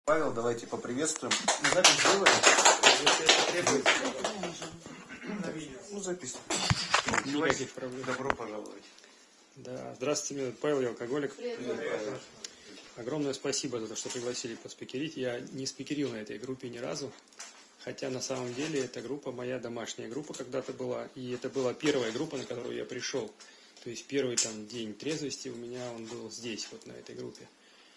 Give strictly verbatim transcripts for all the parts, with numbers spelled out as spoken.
Павел, давайте поприветствуем. Мы запись делаем? Ну, запись. Никаких проблем. Добро пожаловать. Да, здравствуйте, меня Павел, я алкоголик. Привет. Огромное спасибо за то, что пригласили поспикерить. Я не спикерил на этой группе ни разу. Хотя на самом деле эта группа моя домашняя группа когда-то была. И это была первая группа, на которую я пришел. То есть первый там день трезвости у меня он был здесь, вот на этой группе.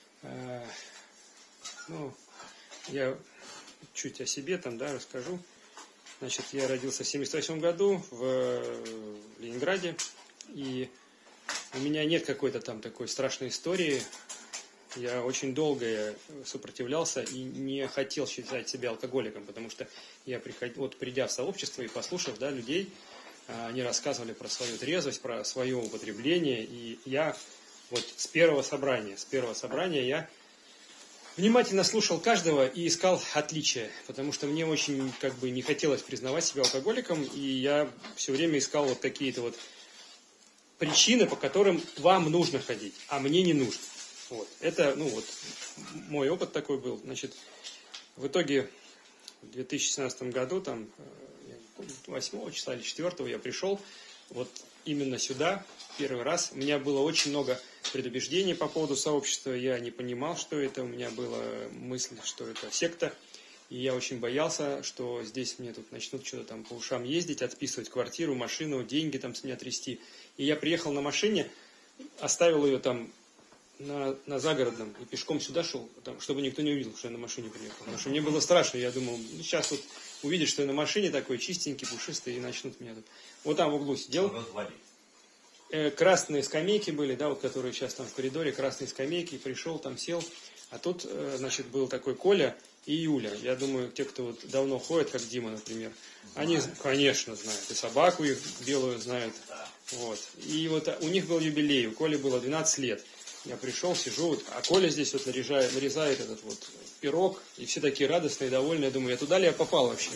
Ну, я чуть о себе там, да, расскажу. Значит, я родился в семьдесят восьмом году в Ленинграде, и у меня нет какой-то там такой страшной истории. Я очень долго сопротивлялся и не хотел считать себя алкоголиком, потому что я, приход... вот, придя в сообщество и послушав, да, людей, они рассказывали про свою трезвость, про свое употребление, и я вот с первого собрания, с первого собрания я внимательно слушал каждого и искал отличия, потому что мне очень как бы не хотелось признавать себя алкоголиком, и я все время искал вот какие-то вот причины, по которым вам нужно ходить, а мне не нужно. Вот. Это, ну вот, мой опыт такой был. Значит, в итоге в две тысячи семнадцатом году, там, восьмого числа или четвёртого я пришел вот именно сюда первый раз. У меня было очень много предубеждений по поводу сообщества. Я не понимал, что это. У меня была мысль, что это секта. И я очень боялся, что здесь мне тут начнут что-то там по ушам ездить, отписывать квартиру, машину, деньги там с меня трясти. И я приехал на машине, оставил ее там на, на загородном и пешком сюда шел, там, чтобы никто не увидел, что я на машине приехал. Потому что мне было страшно. Я думал, ну, сейчас вот увидят, что я на машине такой чистенький, пушистый, и начнут меня тут. Вот там в углу сидел. Красные скамейки были, да, вот которые сейчас там в коридоре, красные скамейки, пришел, там сел. А тут, значит, был такой Коля и Юля. Я думаю, те, кто вот давно ходит, как Дима, например, они, конечно, знают. И собаку их белую знают. Вот. И вот у них был юбилей, у Коли было двенадцать лет. Я пришел, сижу, вот, а Коля здесь вот наряжает, нарезает этот вот пирог, и все такие радостные, довольные. Я думаю, я туда ли я попал вообще?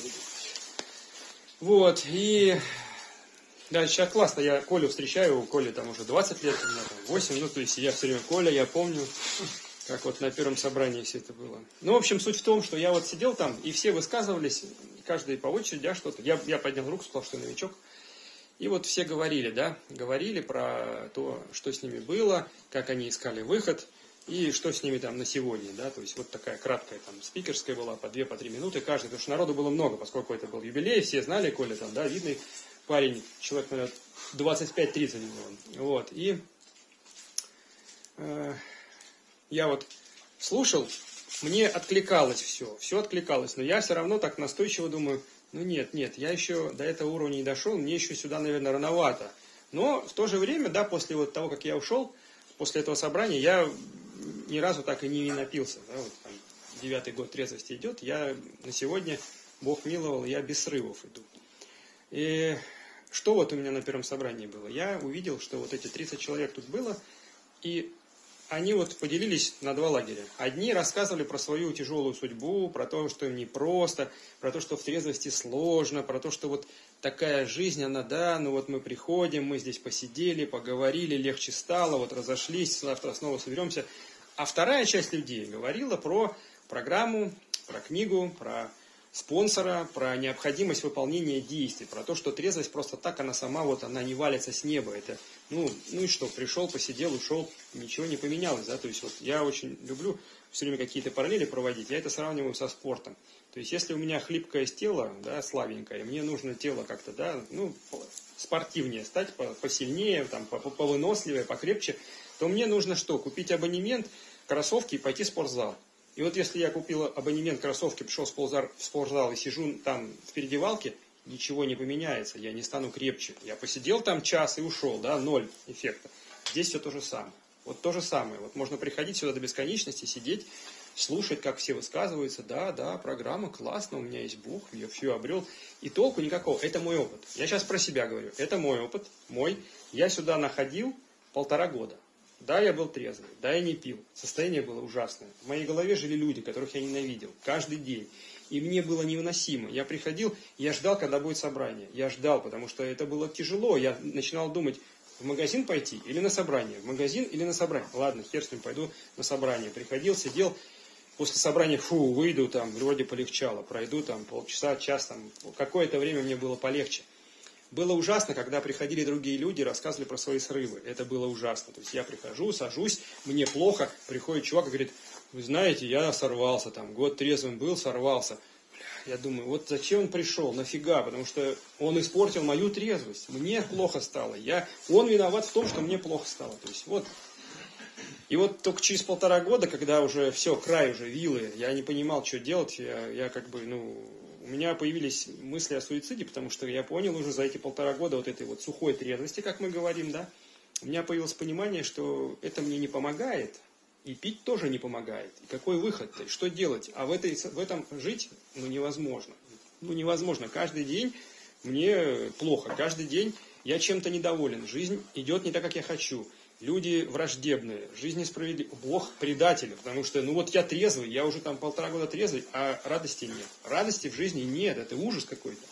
Вот, и... Да, сейчас классно, я Колю встречаю, у Коли там уже двадцать лет, у меня там восемь, ну, то есть я все время Коля, я помню, как вот на первом собрании все это было. Ну, в общем, суть в том, что я вот сидел там, и все высказывались, каждый по очереди, а что-то. Я, я поднял руку, сказал, что новичок. И вот все говорили, да, говорили про то, что с ними было, как они искали выход, и что с ними там на сегодня, да, то есть вот такая краткая там спикерская была, по две, по три минуты каждый, потому что народу было много, поскольку это был юбилей, все знали, Коля там, да, видный парень, человек, наверное, двадцать пять тридцать было, вот, и э, я вот слушал, мне откликалось все, все откликалось, но я все равно так настойчиво думаю, ну нет, нет, я еще до этого уровня не дошел, мне еще сюда, наверное, рановато. Но в то же время, да, после вот того, как я ушел, после этого собрания, я ни разу так и не напился. Да, вот там девятый год трезвости идет, я на сегодня, Бог миловал, я без срывов иду. И что вот у меня на первом собрании было? Я увидел, что вот эти тридцать человек тут было, и они вот поделились на два лагеря. Одни рассказывали про свою тяжелую судьбу, про то, что им непросто, про то, что в трезвости сложно, про то, что вот такая жизнь, она, да, ну вот мы приходим, мы здесь посидели, поговорили, легче стало, вот разошлись, завтра снова соберемся. А вторая часть людей говорила про программу, про книгу, про спонсора, про необходимость выполнения действий, про то, что трезвость просто так, она сама, вот она не валится с неба. Это, ну, ну и что, пришел, посидел, ушел, ничего не поменялось, да, то есть вот я очень люблю все время какие-то параллели проводить, я это сравниваю со спортом. То есть если у меня хлипкое тело, да, слабенькое, мне нужно тело как-то, да, ну, спортивнее стать, посильнее, там, повыносливее, покрепче, то мне нужно что, купить абонемент, кроссовки и пойти в спортзал. И вот если я купил абонемент кроссовки, пришел в спортзал и сижу там в переодевалке, ничего не поменяется, я не стану крепче. Я посидел там час и ушел, да, ноль эффекта. Здесь все то же самое. Вот то же самое. Вот можно приходить сюда до бесконечности, сидеть, слушать, как все высказываются. Да, да, программа классная, у меня есть Бог, я все обрел. И толку никакого. Это мой опыт. Я сейчас про себя говорю. Это мой опыт, мой. Я сюда находил полтора года. Да, я был трезвый, да, я не пил. Состояние было ужасное. В моей голове жили люди, которых я ненавидел. Каждый день. И мне было невыносимо. Я приходил, я ждал, когда будет собрание. Я ждал, потому что это было тяжело. Я начинал думать, в магазин пойти или на собрание. В магазин или на собрание. Ладно, хер с ним, пойду на собрание. Приходил, сидел. после собрания, фу, выйду, там, вроде полегчало, пройду там полчаса, час, там, какое-то время мне было полегче. Было ужасно, когда приходили другие люди, рассказывали про свои срывы. Это было ужасно. То есть я прихожу, сажусь, мне плохо, приходит чувак и говорит, вы знаете, я сорвался, там, год трезвым был, сорвался. Я думаю, вот зачем он пришел, нафига, потому что он испортил мою трезвость, мне плохо стало, я, он виноват в том, что мне плохо стало. То есть вот, и вот только через полтора года, когда уже все, край уже, вилы, я не понимал, что делать, я, я как бы, ну, у меня появились мысли о суициде, потому что я понял уже за эти полтора года вот этой вот сухой трезвости, как мы говорим, да, у меня появилось понимание, что это мне не помогает. И пить тоже не помогает. И какой выход-то? Что делать? А в, этой, в этом жить ну, невозможно. Ну невозможно. Каждый день мне плохо. Каждый день я чем-то недоволен. Жизнь идет не так, как я хочу. Люди враждебные. Жизнь несправедлива. Бог предатель. Потому что, ну вот я трезвый, я уже там полтора года трезвый, а радости нет. Радости в жизни нет. Это ужас какой-то.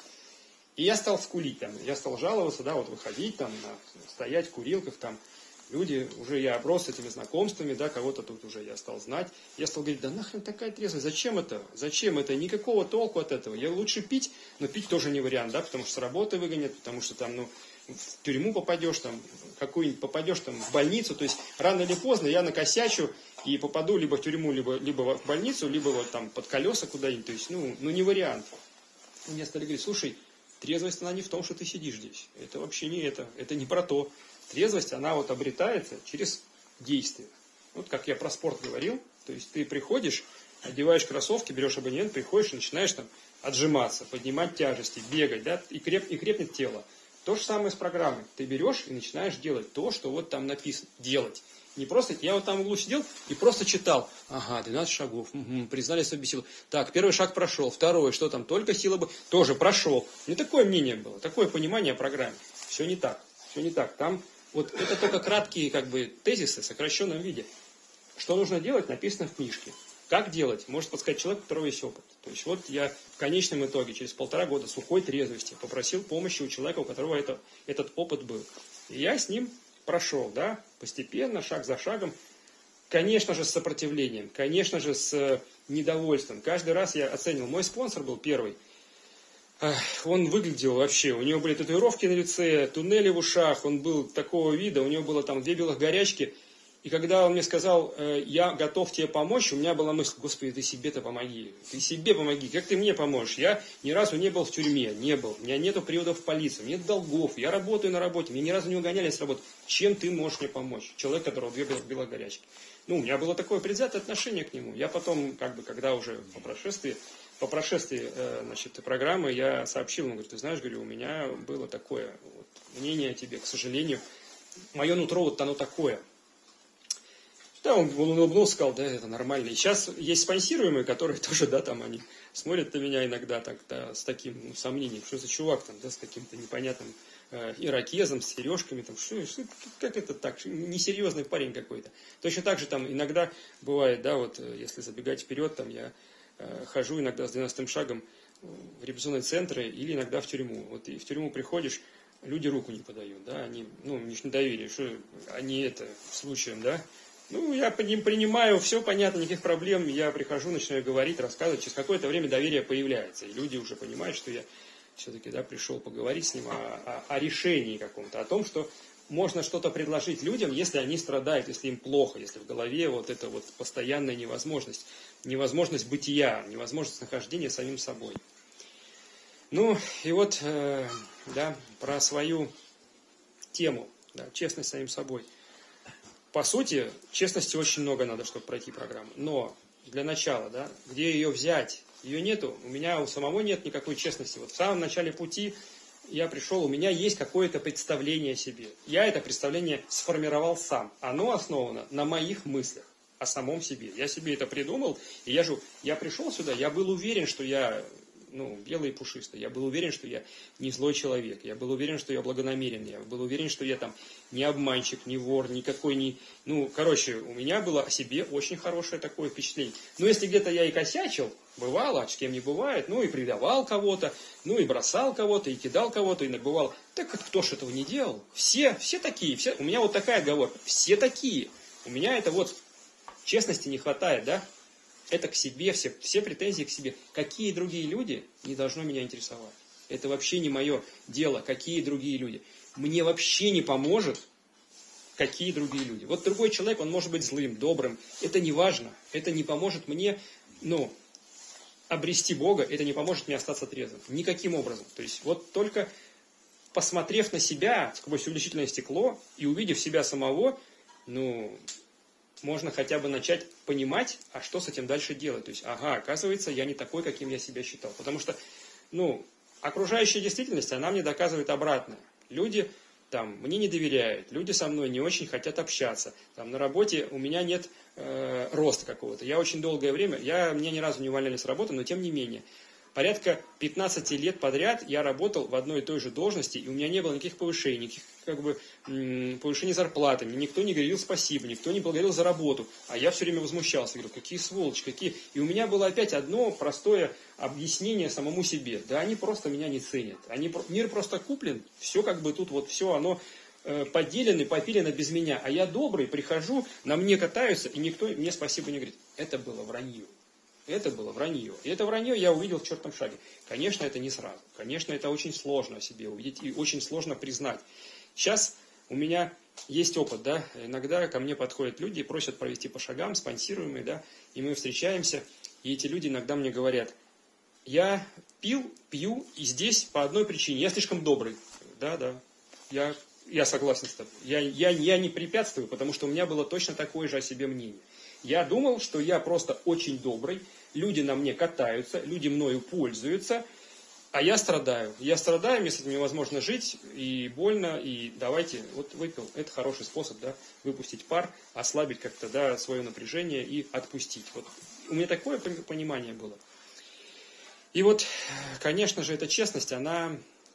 И я стал скулить там. Я стал жаловаться, да, вот выходить там, стоять в курилках там. Люди, уже я оброс этими знакомствами, да, кого-то тут уже я стал знать. Я стал говорить, да нахрен такая трезвость, зачем это? Зачем это? Никакого толку от этого. Я лучше пить, но пить тоже не вариант, да, потому что с работы выгонят, потому что там, ну, в тюрьму попадешь, там, какую-нибудь попадешь там в больницу. То есть рано или поздно я накосячу и попаду либо в тюрьму, либо, либо в больницу, либо вот там под колеса куда-нибудь. То есть, ну, ну не вариант. И мне стали говорить, слушай, трезвость она не в том, что ты сидишь здесь. Это вообще не это, это не про то. Трезвость, она вот обретается через действие. Вот как я про спорт говорил, то есть ты приходишь, одеваешь кроссовки, берешь абонемент, приходишь и начинаешь там отжиматься, поднимать тяжести, бегать, да, и, креп, и крепнет тело. То же самое с программой. Ты берешь и начинаешь делать то, что вот там написано. Делать. Не просто, я вот там в углу сидел и просто читал. Ага, двенадцать шагов, угу, признали свою силу. Так, первый шаг прошел, второй, что там, только сила бы, тоже прошел. Не такое мнение было, такое понимание о программе. Все не так, все не так. Там вот это только краткие как бы тезисы в сокращенном виде. Что нужно делать, написано в книжке. Как делать, может подсказать человек, у которого есть опыт. То есть вот я в конечном итоге, через полтора года сухой трезвости, попросил помощи у человека, у которого это, этот опыт был. И я с ним прошел, да, постепенно, шаг за шагом. Конечно же, с сопротивлением, конечно же, с недовольством. Каждый раз я оценивал. Мой спонсор был первый. Он выглядел вообще, у него были татуировки на лице, туннели в ушах, он был такого вида, у него было там две белых горячки. И когда он мне сказал, я готов тебе помочь, у меня была мысль, Господи, ты себе-то помоги, ты себе помоги, как ты мне поможешь? Я ни разу не был в тюрьме, не был, у меня нету приводов в полицию, нет долгов, я работаю на работе, меня ни разу не угоняли с работы. Чем ты можешь мне помочь? Человек, у которого две белых горячки. Ну, у меня было такое предвзятое отношение к нему. Я потом, как бы, когда уже по прошествии, по прошествии значит, программы, я сообщил ему, говорю, ты знаешь, говорю, у меня было такое вот, мнение о тебе, к сожалению, мое нутро вот оно такое. Да, он, он улыбнулся, сказал, да, это нормально. И сейчас есть спонсируемые, которые тоже, да, там они смотрят на меня иногда так, да, с таким ну, сомнением, что за чувак там, да, с каким-то непонятным э, ирокезом, с сережками, там, что, что, как это так, несерьезный парень какой-то. Точно так же там иногда бывает, да, вот, если забегать вперед, там я э, хожу иногда с двенадцатым шагом в репрессионные центры или иногда в тюрьму. Вот и в тюрьму приходишь, люди руку не подают, да, они, ну, у них недоверие, что они это случаем, да. Ну, я по ним принимаю, все понятно, никаких проблем. Я прихожу, начинаю говорить, рассказывать. Через какое-то время доверие появляется. И люди уже понимают, что я все-таки да, пришел поговорить с ним о, о, о решении каком-то. О том, что можно что-то предложить людям, если они страдают, если им плохо, если в голове вот эта вот постоянная невозможность. Невозможность бытия, невозможность нахождения самим собой. Ну, и вот, э, да, про свою тему. Да, честность с самим собой. По сути, честности очень много надо, чтобы пройти программу. Но для начала, да, где ее взять? Ее нету. У меня у самого нет никакой честности. Вот в самом начале пути я пришел, у меня есть какое-то представление о себе. Я это представление сформировал сам. Оно основано на моих мыслях о самом себе. Я себе это придумал, и я же, я пришел сюда, я был уверен, что я ну, белый и пушистый. Я был уверен, что я не злой человек. Я был уверен, что я благонамеренный. Я был уверен, что я там не обманщик, не вор, никакой не... Ну, короче, у меня было о себе очень хорошее такое впечатление. Но если где-то я и косячил, бывало, с кем не бывает, ну и предавал кого-то, ну и бросал кого-то, и кидал кого-то, и бывало. Так кто ж этого не делал? Все, все такие. Все... У меня вот такая оговорка. Все такие. У меня это вот честности не хватает, да? это к себе, все, все претензии к себе. Какие другие люди, не должно меня интересовать. Это вообще не мое дело, какие другие люди. Мне вообще не поможет, какие другие люди. Вот другой человек, он может быть злым, добрым. Это не важно. Это не поможет мне, ну, обрести Бога, это не поможет мне остаться трезвым. Никаким образом. То есть вот только посмотрев на себя сквозь увеличительное стекло и увидев себя самого, ну, можно хотя бы начать понимать, а что с этим дальше делать. То есть, ага, оказывается, я не такой, каким я себя считал. Потому что, ну, окружающая действительность, она мне доказывает обратное. Люди там мне не доверяют, люди со мной не очень хотят общаться. Там на работе у меня нет э, роста какого-то. Я очень долгое время, я, меня ни разу не увольняли с работы, но тем не менее. Порядка пятнадцати лет подряд я работал в одной и той же должности, и у меня не было никаких повышений, никаких как бы, повышений зарплаты, мне никто не говорил спасибо, никто не благодарил за работу, а я все время возмущался, говорил, какие сволочи, какие... И у меня было опять одно простое объяснение самому себе, да они просто меня не ценят, они... мир просто куплен, все как бы тут вот все оно э, поделено, попилено без меня, а я добрый, прихожу, на мне катаются, и никто мне спасибо не говорит. Это было вранье. Это было вранье. И это вранье я увидел в четвертом шаге. Конечно, это не сразу. Конечно, это очень сложно себе увидеть и очень сложно признать. Сейчас у меня есть опыт, да, иногда ко мне подходят люди и просят провести по шагам, спонсируемые, да, и мы встречаемся, и эти люди иногда мне говорят, я пил, пью, и здесь по одной причине, я слишком добрый. Да, да, я, я согласен с тобой. Я, я, я не препятствую, потому что у меня было точно такое же о себе мнение. Я думал, что я просто очень добрый, люди на мне катаются, люди мною пользуются, а я страдаю. Я страдаю, мне с этим невозможно жить, и больно, и давайте, вот выпил, это хороший способ, да, выпустить пар, ослабить как-то, да, свое напряжение и отпустить. Вот у меня такое понимание было. И вот, конечно же, эта честность, она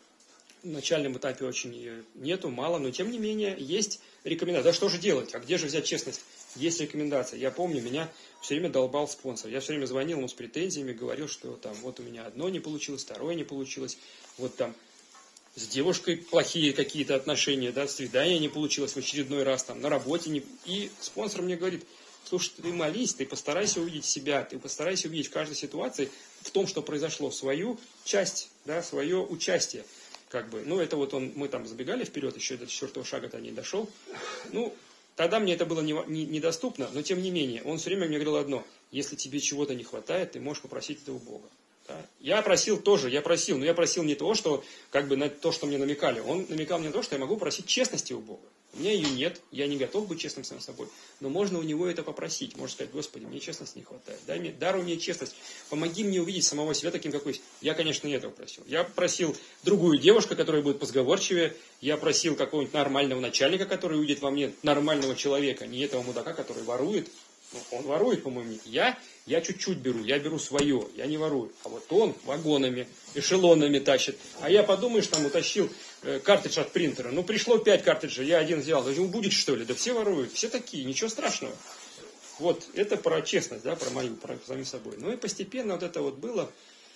в начальном этапе очень нету, мало, но тем не менее есть рекомендация. Да что же делать? А где же взять честность? Есть рекомендация. Я помню, меня все время долбал спонсор. Я все время звонил ему с претензиями, говорил, что там вот у меня одно не получилось, второе не получилось. Вот там с девушкой плохие какие-то отношения, да, свидание не получилось в очередной раз, там на работе не... И спонсор мне говорит, слушай, ты молись, ты постарайся увидеть себя, ты постарайся увидеть в каждой ситуации, в том, что произошло, свою часть, да, свое участие. Как бы, ну, это вот он, мы там забегали вперед, еще до четвертого шага-то не дошел. Ну, тогда мне это было не, не, недоступно, но тем не менее, он все время мне говорил одно, если тебе чего-то не хватает, ты можешь попросить это у Бога. Да? Я просил тоже, я просил, но я просил не то, что, как бы, на то, что мне намекали. Он намекал мне на то, что я могу просить честности у Бога. У меня ее нет, я не готов быть честным сам собой, но можно у него это попросить. Можно сказать, Господи, мне честности не хватает, дай мне, даруй мне честность, помоги мне увидеть самого себя таким, какой есть. Я, конечно, не этого просил. Я просил другую девушку, которая будет позговорчивее, я просил какого-нибудь нормального начальника, который увидит во мне нормального человека, не этого мудака, который ворует. Ну, он ворует, по-моему, не. Я, я чуть-чуть беру, я беру свое, я не ворую. А вот он вагонами, эшелонами тащит. А я, подумаешь, там утащил э, картридж от принтера. Ну, пришло пять картриджей, я один взял. Ему будет, что ли? Да все воруют, все такие, ничего страшного. Вот, это про честность, да, про мою, про самим собой. Ну и постепенно вот это вот было.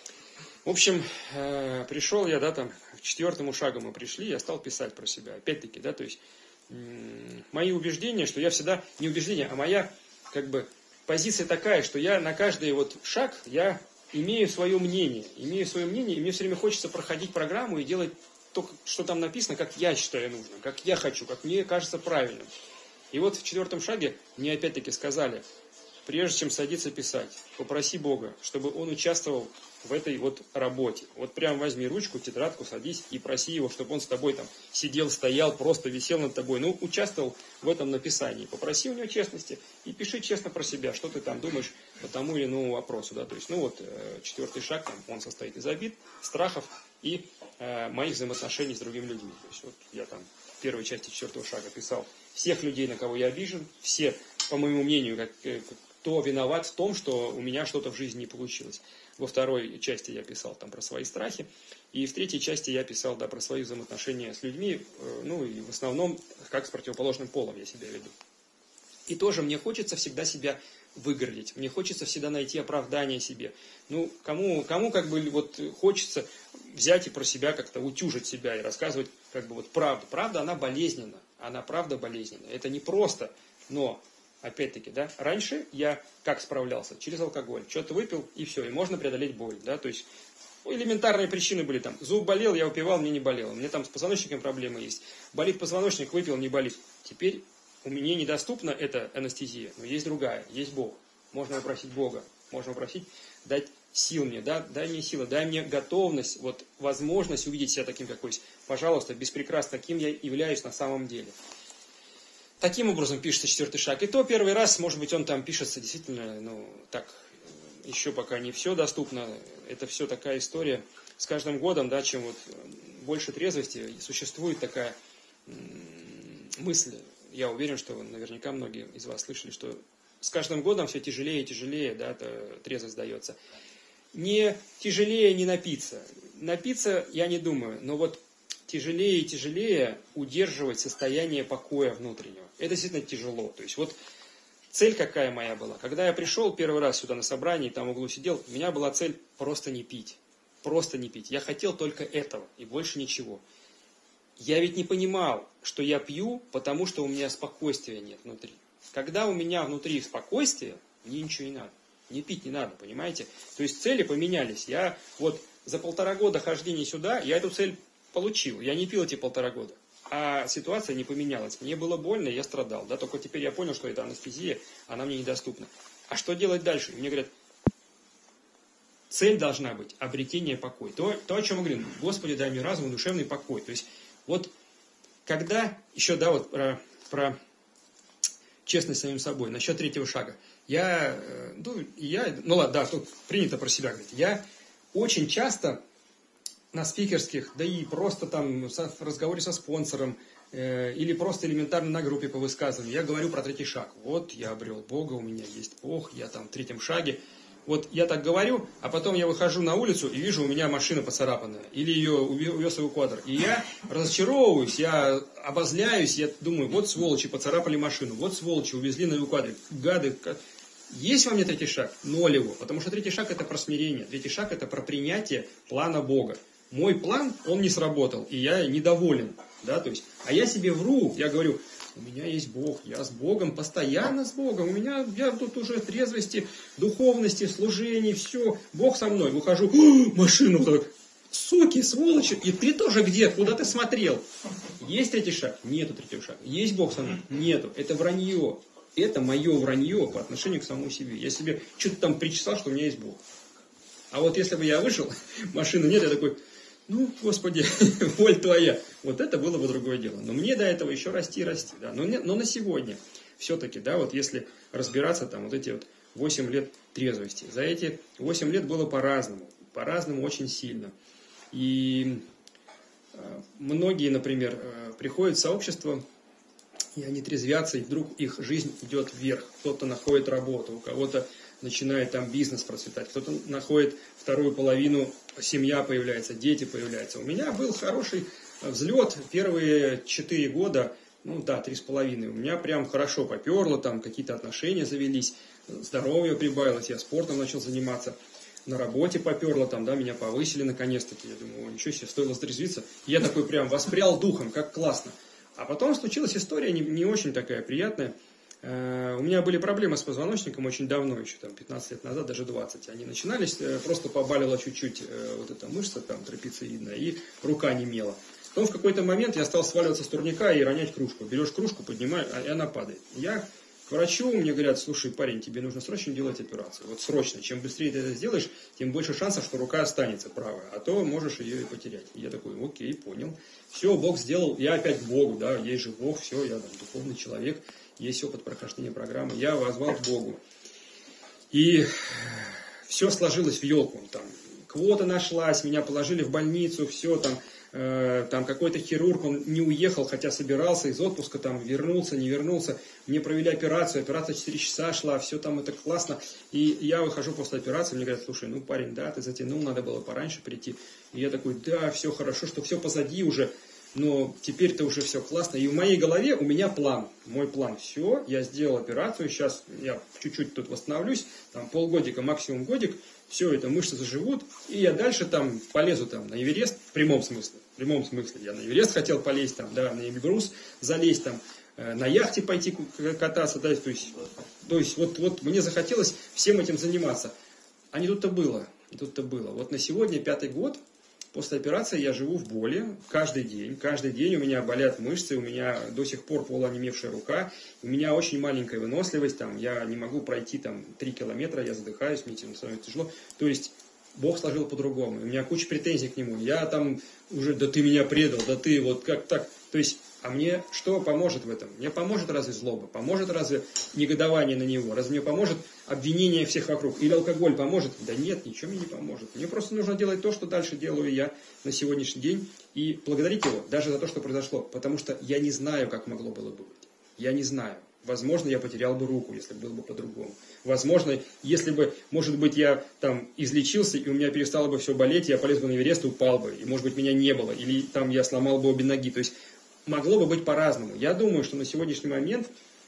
В общем, э, пришел я, да, там, к четвертому шагу мы пришли, я стал писать про себя. Опять-таки, да, то есть, м- мои убеждения, что я всегда, не убеждения, а моя... как бы позиция такая, что я на каждый вот шаг, я имею свое мнение, имею свое мнение, и мне все время хочется проходить программу и делать то, что там написано, как я считаю нужно, как я хочу, как мне кажется правильным. И вот в четвертом шаге мне опять-таки сказали, прежде чем садиться писать, попроси Бога, чтобы Он участвовал в этой вот работе. Вот прям возьми ручку, тетрадку, садись и проси Его, чтобы Он с тобой там сидел, стоял, просто висел над тобой. Ну, участвовал в этом написании. Попроси у Него честности и пиши честно про себя, что ты там думаешь по тому или иному вопросу. Да? То есть, ну вот, четвертый шаг, там, он состоит из обид, страхов и э, моих взаимоотношений с другими людьми. То есть, вот я там в первой части четвертого шага писал всех людей, на кого я обижен, все, по моему мнению, как, кто виноват в том, что у меня что-то в жизни не получилось. Во второй части я писал там про свои страхи. И в третьей части я писал, да, про свои взаимоотношения с людьми. Ну, и в основном, как с противоположным полом я себя веду. И тоже мне хочется всегда себя выгородить. Мне хочется всегда найти оправдание себе. Ну, кому, кому как бы вот хочется взять и про себя как-то утюжить себя и рассказывать как бы вот правду. Правда, она болезненна. Она правда болезненна. Это не просто, но Опять-таки, да, раньше я как справлялся? Через алкоголь. Что-то выпил, и все, и можно преодолеть боль, да, то есть ну, элементарные причины были там. Зуб болел, я выпивал, мне не болело. У меня там с позвоночником проблемы есть. Болит позвоночник, выпил, не болит. Теперь у меня недоступна эта анестезия, но есть другая, есть Бог. Можно попросить Бога, можно попросить дать сил мне, да, дай мне силы, дай мне готовность, вот возможность увидеть себя таким, какой есть. Пожалуйста, беспрекрасно, каким я являюсь на самом деле. Таким образом пишется четвертый шаг. И то первый раз, может быть, он там пишется действительно, ну, так, еще пока не все доступно. Это все такая история. С каждым годом, да, чем вот больше трезвости, существует такая мысль. Я уверен, что наверняка многие из вас слышали, что с каждым годом все тяжелее и тяжелее, да, трезвость дается. Не тяжелее не напиться. Напиться я не думаю, но вот тяжелее и тяжелее удерживать состояние покоя внутреннего. Это действительно тяжело. То есть вот цель какая моя была? Когда я пришел первый раз сюда на собрание, там в углу сидел, у меня была цель просто не пить. Просто не пить. Я хотел только этого и больше ничего. Я ведь не понимал, что я пью, потому что у меня спокойствия нет внутри. Когда у меня внутри спокойствие, мне ничего не надо. Не пить не надо, понимаете? То есть цели поменялись. Я вот за полтора года хождения сюда, я эту цель получил. Я не пил эти полтора года. А ситуация не поменялась. Мне было больно, я страдал. Да? Только теперь я понял, что это анестезия, она мне недоступна. А что делать дальше? Мне говорят, цель должна быть обретение покоя. То, то о чем мы говорим, Господи, дай мне разум и душевный покой. То есть вот когда, еще да, вот про, про честность с самим собой, насчет третьего шага. Я, ну, я, ну ладно, да, тут принято про себя говорить. Я очень часто на спикерских, да и просто там в разговоре со спонсором, э, или просто элементарно на группе по высказыванию, я говорю про третий шаг. Вот я обрел Бога, у меня есть Бог, я там в третьем шаге. Вот я так говорю, а потом я выхожу на улицу и вижу, у меня машина поцарапанная. Или ее увез эвакуатор. И я разочаровываюсь, я обозляюсь, я думаю, вот сволочи поцарапали машину, вот сволочи увезли на эвакуаторе. Гады. Есть во мне третий шаг? Ноль его. Потому что третий шаг это про смирение. Третий шаг это про принятие плана Бога. Мой план, он не сработал, и я недоволен. Да, то есть, а я себе вру, я говорю, у меня есть Бог, я с Богом, постоянно с Богом, у меня, я тут уже трезвости, духовности, служении, все, Бог со мной. Выхожу, машину так, суки, сволочи, и ты тоже где, куда ты смотрел? Есть третий шаг? Нету третьего шага. Есть Бог со мной? Нету. Это вранье. Это мое вранье по отношению к самому себе. Я себе что-то там причесал, что у меня есть Бог. А вот если бы я вышел, машины нет, я такой, ну, Господи, воль твоя. Вот это было бы другое дело. Но мне до этого еще расти и расти. Да. Но, не, но на сегодня все-таки, да, вот если разбираться, там, вот эти вот восемь лет трезвости. За эти восемь лет было по-разному. По-разному очень сильно. И э, многие, например, э, приходят в сообщество, и они трезвятся, и вдруг их жизнь идет вверх. Кто-то находит работу, у кого-то начинает там бизнес процветать, кто-то находит вторую половину, семья появляется, дети появляются. У меня был хороший взлет первые четыре года, ну да, три с половиной. У меня прям хорошо поперло, там какие-то отношения завелись, здоровье прибавилось, я спортом начал заниматься. На работе поперло, там, да, меня повысили наконец-таки. Я думаю, ничего себе, стоило затрезвиться. Я такой прям воспрял духом, как классно. А потом случилась история не, не очень такая приятная. Uh, у меня были проблемы с позвоночником очень давно, еще там пятнадцать лет назад, даже двадцать. Они начинались, uh, просто побалила чуть-чуть uh, вот эта мышца, там трапециидная, и рука немела. Потом в какой-то момент я стал сваливаться с турника и ронять кружку. Берешь кружку, поднимаешь, и она падает. Я к врачу, мне говорят, слушай, парень, тебе нужно срочно делать операцию. Вот срочно. Чем быстрее ты это сделаешь, тем больше шансов, что рука останется правая. А то можешь ее и потерять. И я такой, окей, понял. Все, Бог сделал. Я опять к Богу, да, есть же Бог, все, я там духовный человек. Есть опыт прохождения программы. Я возвал к Богу. И все сложилось в елку. Там квота нашлась, меня положили в больницу, все там. Там какой-то хирург, он не уехал, хотя собирался из отпуска, там вернулся, не вернулся. Мне провели операцию, операция четыре часа шла, все там это классно. И я выхожу после операции, мне говорят, слушай, ну парень, да, ты затянул, надо было пораньше прийти. И я такой, да, все хорошо, что все позади уже, но теперь-то уже все классно. И в моей голове у меня план, мой план, все, я сделал операцию, сейчас я чуть-чуть тут восстановлюсь, там полгодика, максимум годик. Все, это мышцы заживут, и я дальше там полезу там на Эверест, в прямом смысле, в прямом смысле, я на Эверест хотел полезть, там, да, на Эльбрус залезть, там, на яхте пойти кататься, да, то есть, то есть вот, вот мне захотелось всем этим заниматься. А не тут-то было, не тут-то было. Вот на сегодня пятый год после операции я живу в боли каждый день. Каждый день у меня болят мышцы, у меня до сих пор полуонемевшая рука, у меня очень маленькая выносливость, там, я не могу пройти там, три километра, я задыхаюсь, мне становится тяжело. То есть Бог сложил по-другому, у меня куча претензий к Нему. Я там уже, да ты меня предал, да ты вот как так. То есть, а мне что поможет в этом? Мне поможет разве злоба? Поможет разве негодование на Него? Разве мне поможет обвинение всех вокруг? Или алкоголь поможет? Да нет, ничего мне не поможет. Мне просто нужно делать то, что дальше делаю я на сегодняшний день. И благодарить Его даже за то, что произошло. Потому что я не знаю, как могло было бы быть. Я не знаю. Возможно, я потерял бы руку, если бы было бы по-другому. Возможно, если бы, может быть, я там излечился, и у меня перестало бы все болеть, я полез бы на Эверест и упал бы. И, может быть, меня не было. Или там я сломал бы обе ноги. То есть, могло бы быть по-разному. Я думаю, что на сегодняшний момент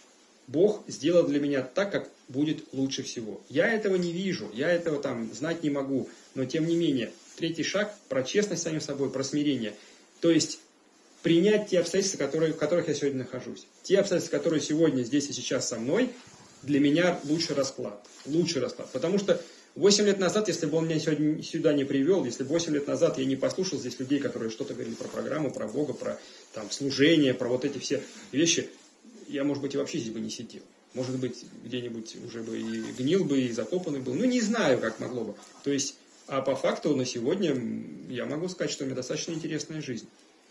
Бог сделал для меня так, как будет лучше всего. Я этого не вижу, я этого там знать не могу. Но, тем не менее, третий шаг про честность с самим собой, про смирение. То есть, принять те обстоятельства, которые, в которых я сегодня нахожусь. Те обстоятельства, которые сегодня, здесь и сейчас со мной, для меня лучший расклад. Лучший расклад. Потому что восемь лет назад, если бы он меня сегодня сюда не привел, если бы восемь лет назад я не послушал здесь людей, которые что-то говорили про программу, про Бога, про там, служение, про вот эти все вещи, я, может быть, и вообще здесь бы не сидел. Может быть, где-нибудь уже бы и гнил бы, и закопанный был. Ну, не знаю, как могло бы. То есть, а по факту на сегодня я могу сказать, что у меня достаточно интересная жизнь.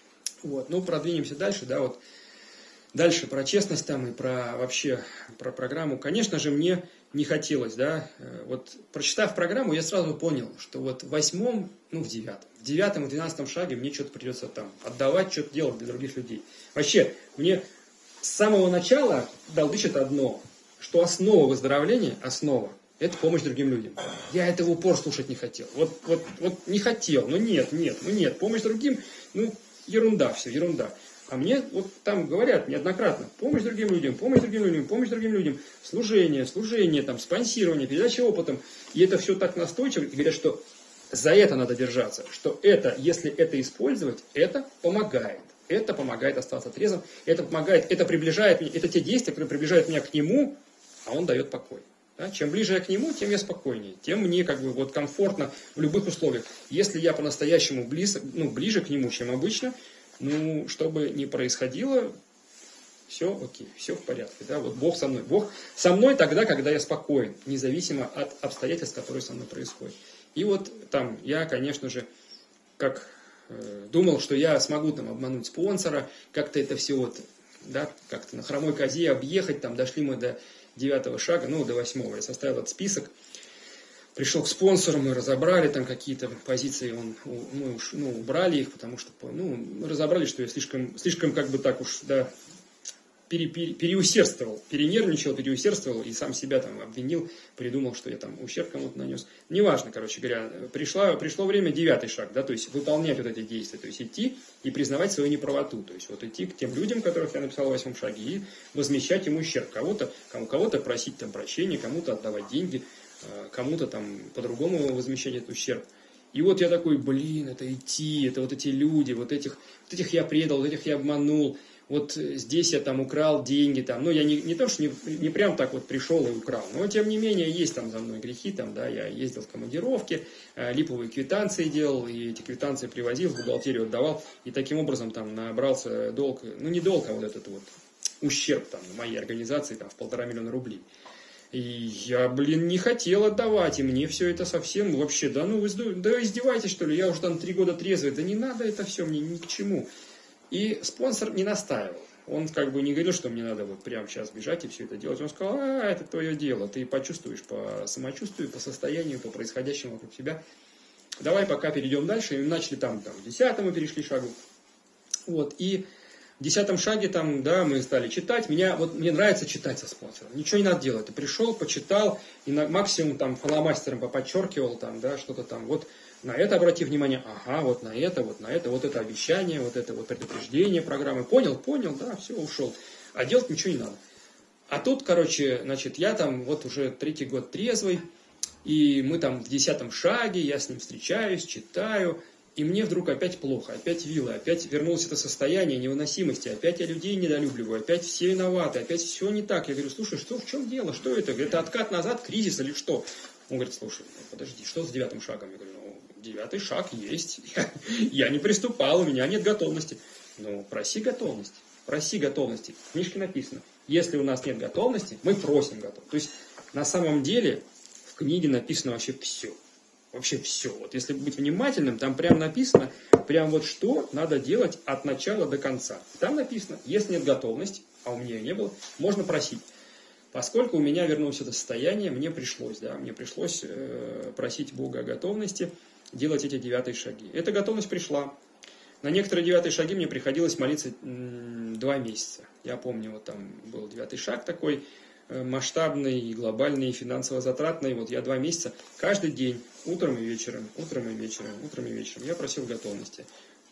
Вот. Ну, продвинемся дальше, да, вот. Дальше про честность там и про вообще, про программу. Конечно же, мне не хотелось, да, вот прочитав программу, я сразу понял, что вот в восьмом, ну, в девятом, в девятом и двенадцатом шаге мне что-то придется там отдавать, что-то делать для других людей. Вообще, мне с самого начала долдычит одно, что основа выздоровления, основа, это помощь другим людям. Я этого в упор слушать не хотел. Вот, вот, вот не хотел, ну нет, нет, ну нет, помощь другим, ну, ерунда все, ерунда. А мне вот там говорят неоднократно, помощь другим людям, помощь другим людям, помощь другим людям, служение, служение, там, спонсирование, передача опытом. И это все так настойчиво, и говорят, что за это надо держаться, что это, если это использовать, это помогает. Это помогает остаться трезвым, это помогает, это приближает меня, это те действия, которые приближают меня к Нему, а Он дает покой. Да? Чем ближе я к Нему, тем я спокойнее, тем мне как бы вот комфортно в любых условиях. Если я по-настоящему близ, ну, ближе к Нему, чем обычно, ну, что бы ни происходило, все окей, все в порядке. Да? Вот Бог со мной. Бог со мной тогда, когда я спокоен, независимо от обстоятельств, которые со мной происходят. И вот там я, конечно же, как э, думал, что я смогу там обмануть спонсора, как-то это все вот, да, как-то на хромой козе объехать, там дошли мы до девятого шага, ну, до восьмого. Я составил этот список. Пришел к спонсору, мы разобрали там какие-то позиции, он, мы уж, ну, убрали их, потому что, ну, мы разобрали, что я слишком, слишком как бы так уж, да, пере, пере, переусердствовал, перенервничал, переусердствовал и сам себя там обвинил, придумал, что я там ущерб кому-то нанес. Неважно, короче говоря, пришло, пришло время девятый шаг, да, то есть выполнять вот эти действия, то есть идти и признавать свою неправоту, то есть вот идти к тем людям, которых я написал в восьмом шаге, и возмещать им ущерб, кого-то, кому-то просить там прощения, кому-то отдавать деньги, кому-то там по-другому возмещать этот ущерб. И вот я такой, блин, это идти, это вот эти люди, вот этих, вот этих я предал, вот этих я обманул, вот здесь я там украл деньги, там, ну я не, не то, что не, не прям так вот пришел и украл, но тем не менее есть там за мной грехи, там, да, я ездил в командировки, липовые квитанции делал, и эти квитанции привозил, в бухгалтерию отдавал, и таким образом там набрался долг, ну не долг, а вот этот вот ущерб там на моей организации там в полтора миллиона рублей. И я, блин, не хотел отдавать, и мне все это совсем вообще, да ну вы да издеваетесь, что ли, я уже там три года трезвый, да не надо это все, мне ни к чему. И спонсор не настаивал, он как бы не говорил, что мне надо вот прямо сейчас бежать и все это делать, он сказал, а, это твое дело, ты почувствуешь по самочувствию, по состоянию, по происходящему вокруг себя, давай пока перейдем дальше, и мы начали там, там, к десятому перешли шагу, вот, и... В десятом шаге там, да, мы стали читать. Меня, вот, мне нравится читать со спонсором. Ничего не надо делать. Ты пришел, почитал, и на, максимум там фломастером поподчеркивал, там, да, что-то там. Вот на это обрати внимание. Ага, вот на это, вот на это, вот это обещание, вот это вот предупреждение программы. Понял, понял, да, все, ушел. А делать ничего не надо. А тут, короче, значит, я там вот уже третий год трезвый, и мы там в десятом шаге, я с ним встречаюсь, читаю. И мне вдруг опять плохо, опять вилы, опять вернулось это состояние невыносимости, опять я людей недолюбливаю, опять все виноваты, опять все не так. Я говорю, слушай, что, в чем дело, что это? Это откат назад, кризис или что? Он говорит, слушай, ну, подожди, что с девятым шагом? Я говорю, ну, девятый шаг есть, я, я не приступал, у меня нет готовности. Ну, проси готовность, проси готовности. В книжке написано, если у нас нет готовности, мы просим готовность. То есть, на самом деле, в книге написано вообще все. Вообще все. Вот если быть внимательным, там прям написано, прям вот что надо делать от начала до конца. Там написано, если нет готовности, а у меня ее не было, можно просить. Поскольку у меня вернулось это состояние, мне пришлось, да, мне пришлось э, просить Бога о готовности делать эти девятые шаги. Эта готовность пришла. На некоторые девятые шаги мне приходилось молиться м, два месяца. Я помню, вот там был девятый шаг такой, масштабный, глобальный, финансово затратный. Вот я два месяца, каждый день, утром и вечером, утром и вечером, утром и вечером, я просил готовности.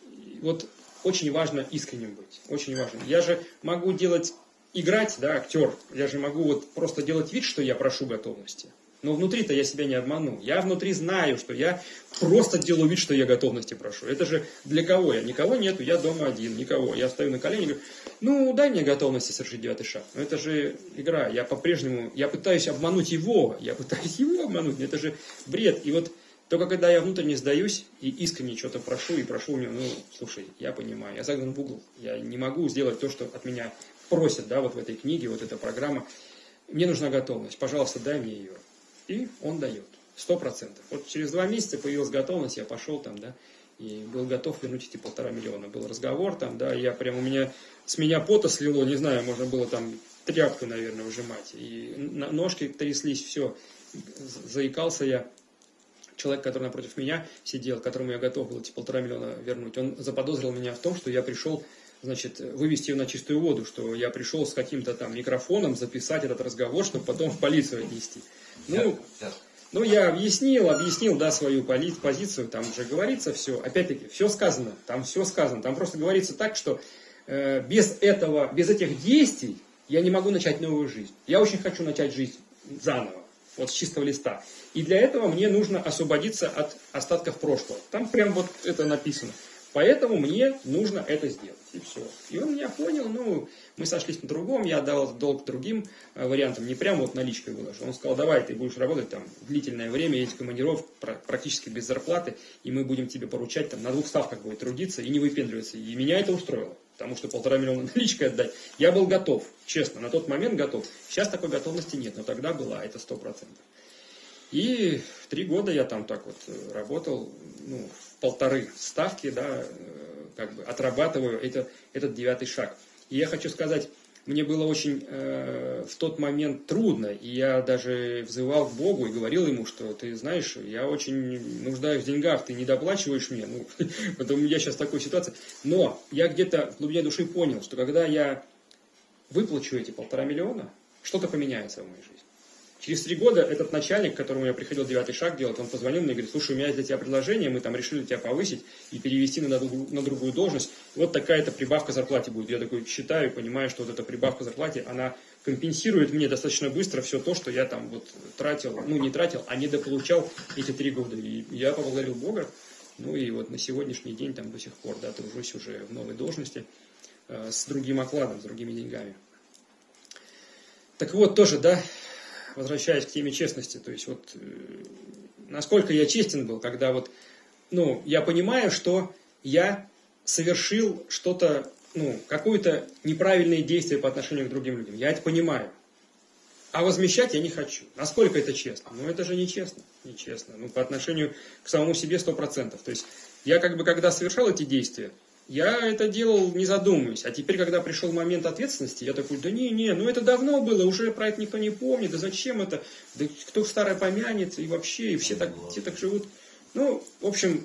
И вот очень важно искренним быть, очень важно. Я же могу делать, играть, да, актер, я же могу вот просто делать вид, что я прошу готовности. Но внутри-то я себя не обману. Я внутри знаю, что я просто делаю вид, что я готовности прошу. Это же для кого я? Никого нету, я дома один, никого. Я встаю на колени и говорю, ну дай мне готовности совершить девятый шаг. Но это же игра. Я по-прежнему, я пытаюсь обмануть его. Я пытаюсь его обмануть. Это же бред. И вот только когда я внутренне сдаюсь и искренне что-то прошу, и прошу у него, ну, слушай, я понимаю, я загнан в угол. Я не могу сделать то, что от меня просят, да, вот в этой книге, вот эта программа. Мне нужна готовность. Пожалуйста, дай мне ее. И он дает. Сто процентов. Вот через два месяца появилась готовность, я пошел там, да, и был готов вернуть эти полтора миллиона. Был разговор там, да, я прям, у меня, с меня пота слило, не знаю, можно было там тряпку, наверное, выжимать. И ножки тряслись, все. Заикался я. Человек, который напротив меня сидел, которому я готов был эти полтора миллиона вернуть, он заподозрил меня в том, что я пришел, значит, вывести его на чистую воду, что я пришел с каким-то там микрофоном записать этот разговор, чтобы потом в полицию отнести. Ну, ну, я объяснил, объяснил, да, свою позицию, там уже говорится все, опять-таки, все сказано, там все сказано, там просто говорится так, что э, без этого, без этих действий я не могу начать новую жизнь. Я очень хочу начать жизнь заново, вот с чистого листа. И для этого мне нужно освободиться от остатков прошлого. Там прям вот это написано. Поэтому мне нужно это сделать. И все. И он меня понял, ну, мы сошлись на другом, я дал долг другим э, вариантам, не прям вот наличкой выложил. Он сказал, давай, ты будешь работать там длительное время, есть командиров, практически без зарплаты, и мы будем тебе поручать, там, на двух ставках будет трудиться и не выпендриваться. И меня это устроило, потому что полтора миллиона наличкой отдать. Я был готов, честно, на тот момент готов. Сейчас такой готовности нет, но тогда была, это сто процентов. И в три года я там так вот работал, ну, в полторы ставки, да, как бы отрабатываю это, этот девятый шаг. И я хочу сказать, мне было очень э, в тот момент трудно, и я даже взывал к Богу и говорил ему, что ты знаешь, я очень нуждаюсь в деньгах, ты не доплачиваешь мне, ну, потому я сейчас в такой ситуации. Но я где-то в глубине души понял, что когда я выплачу эти полтора миллиона, что-то поменяется в моей жизни. Через три года этот начальник, к которому я приходил девятый шаг делать, он позвонил мне и говорит, слушай, у меня есть для тебя предложение, мы там решили тебя повысить и перевести на, на другую должность. Вот такая-то прибавка зарплате будет. Я такой считаю, понимаю, что вот эта прибавка зарплате, она компенсирует мне достаточно быстро все то, что я там вот тратил, ну не тратил, а недополучал эти три года. И я поблагодарил Бога. Ну и вот на сегодняшний день там до сих пор, да, тружусь уже в новой должности э, с другим окладом, с другими деньгами. Так вот, тоже, да, возвращаясь к теме честности, то есть вот э, насколько я честен был, когда вот, ну, я понимаю, что я совершил что-то, ну, какое-то неправильное действие по отношению к другим людям. Я это понимаю. А возмещать я не хочу. Насколько это честно? Ну, это же нечестно. Нечестно. Ну, по отношению к самому себе сто процентов. То есть, я как бы, когда совершал эти действия, я это делал не задумываясь. А теперь, когда пришел момент ответственности, я такой, да не, не, ну это давно было, уже про это никто не помнит, да зачем это, да кто старое помянет, и вообще, и все так, все так живут. Ну, в общем,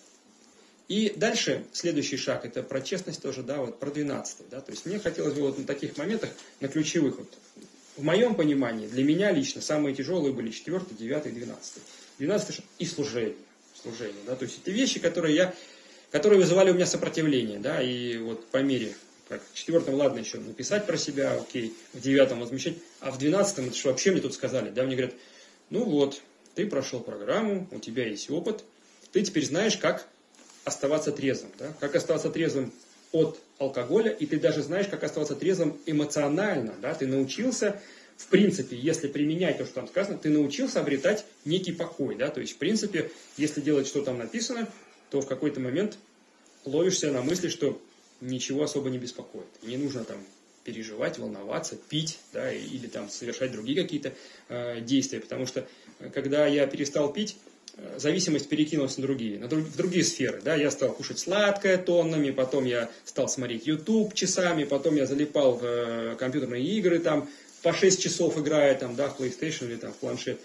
и дальше следующий шаг, это про честность тоже, да, вот про двенадцатый, да, то есть мне хотелось бы вот на таких моментах, на ключевых, вот, в моем понимании, для меня лично, самые тяжелые были четвертый, девятый, двенадцатый. двенадцатый и служение, служение, да, то есть это вещи, которые я... которые вызывали у меня сопротивление, да, и вот по мере, как в четвертом, ладно, еще написать про себя, окей, в девятом возмещать, а в двенадцатом, это что вообще мне тут сказали, да, мне говорят, ну вот, ты прошел программу, у тебя есть опыт, ты теперь знаешь, как оставаться трезвым, да? Как оставаться трезвым от алкоголя, и ты даже знаешь, как оставаться трезвым эмоционально, да? Ты научился, в принципе, если применять то, что там сказано, ты научился обретать некий покой, да? То есть, в принципе, если делать, что там написано, то в какой-то момент ловишься на мысли, что ничего особо не беспокоит. Не нужно там переживать, волноваться, пить, да, или там совершать другие какие-то э, действия, потому что э, когда я перестал пить, э, зависимость перекинулась на другие, на друг, в другие сферы, да, я стал кушать сладкое тоннами, потом я стал смотреть YouTube часами, потом я залипал в э, компьютерные игры, там, по шесть часов играя, там, да, в PlayStation или там в планшет.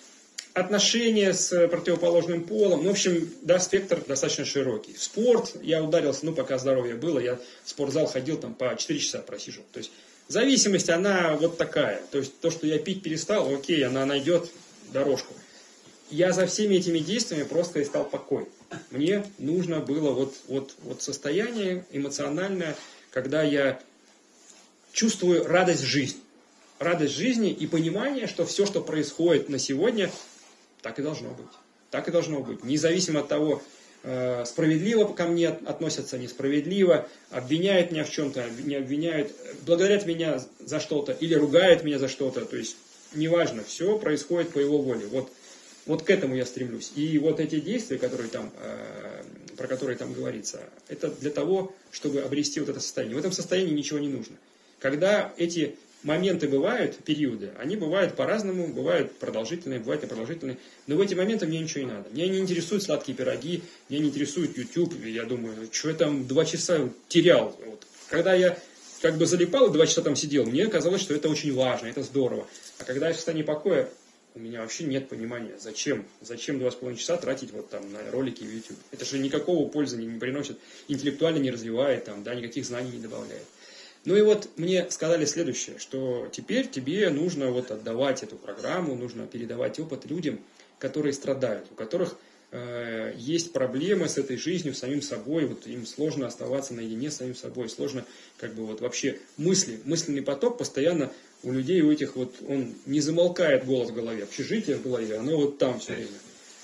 Отношения с противоположным полом, ну, в общем, да, спектр достаточно широкий. В спорт я ударился, ну, пока здоровье было, я в спортзал ходил, там, по четыре часа просиживал. То есть, зависимость, она вот такая. То есть, то, что я пить перестал, окей, она найдет дорожку. Я за всеми этими действиями просто искал покой. Мне нужно было вот, вот, вот состояние эмоциональное, когда я чувствую радость жизни. Радость жизни и понимание, что все, что происходит на сегодня, так и должно быть. Так и должно быть. Независимо от того, э, справедливо ко мне относятся, несправедливо, обвиняют меня в чем-то, не обвиняют, благодарят меня за что-то или ругают меня за что-то. То есть, неважно, все происходит по его воле. Вот, вот к этому я стремлюсь. И вот эти действия, которые там, э, про которые там говорится, это для того, чтобы обрести вот это состояние. В этом состоянии ничего не нужно. Когда эти моменты бывают, периоды, они бывают по-разному, бывают продолжительные, бывают непродолжительные, но в эти моменты мне ничего не надо. Меня не интересуют сладкие пироги, меня не интересует YouTube, я думаю, что я там два часа терял. Вот. Когда я как бы залипал и два часа там сидел, мне казалось, что это очень важно, это здорово. А когда я в состоянии покоя, у меня вообще нет понимания, зачем, зачем два с половиной часа тратить вот там на ролики в YouTube. Это же никакого пользы не, не приносит, интеллектуально не развивает, там, да, никаких знаний не добавляет. Ну и вот мне сказали следующее, что теперь тебе нужно вот отдавать эту программу, нужно передавать опыт людям, которые страдают, у которых э, есть проблемы с этой жизнью, с самим собой, вот им сложно оставаться наедине с самим собой, сложно как бы вот вообще мысли, мысленный поток постоянно у людей, у этих вот, он не замолкает голос в голове, общежитие в голове, оно вот там все время.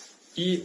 И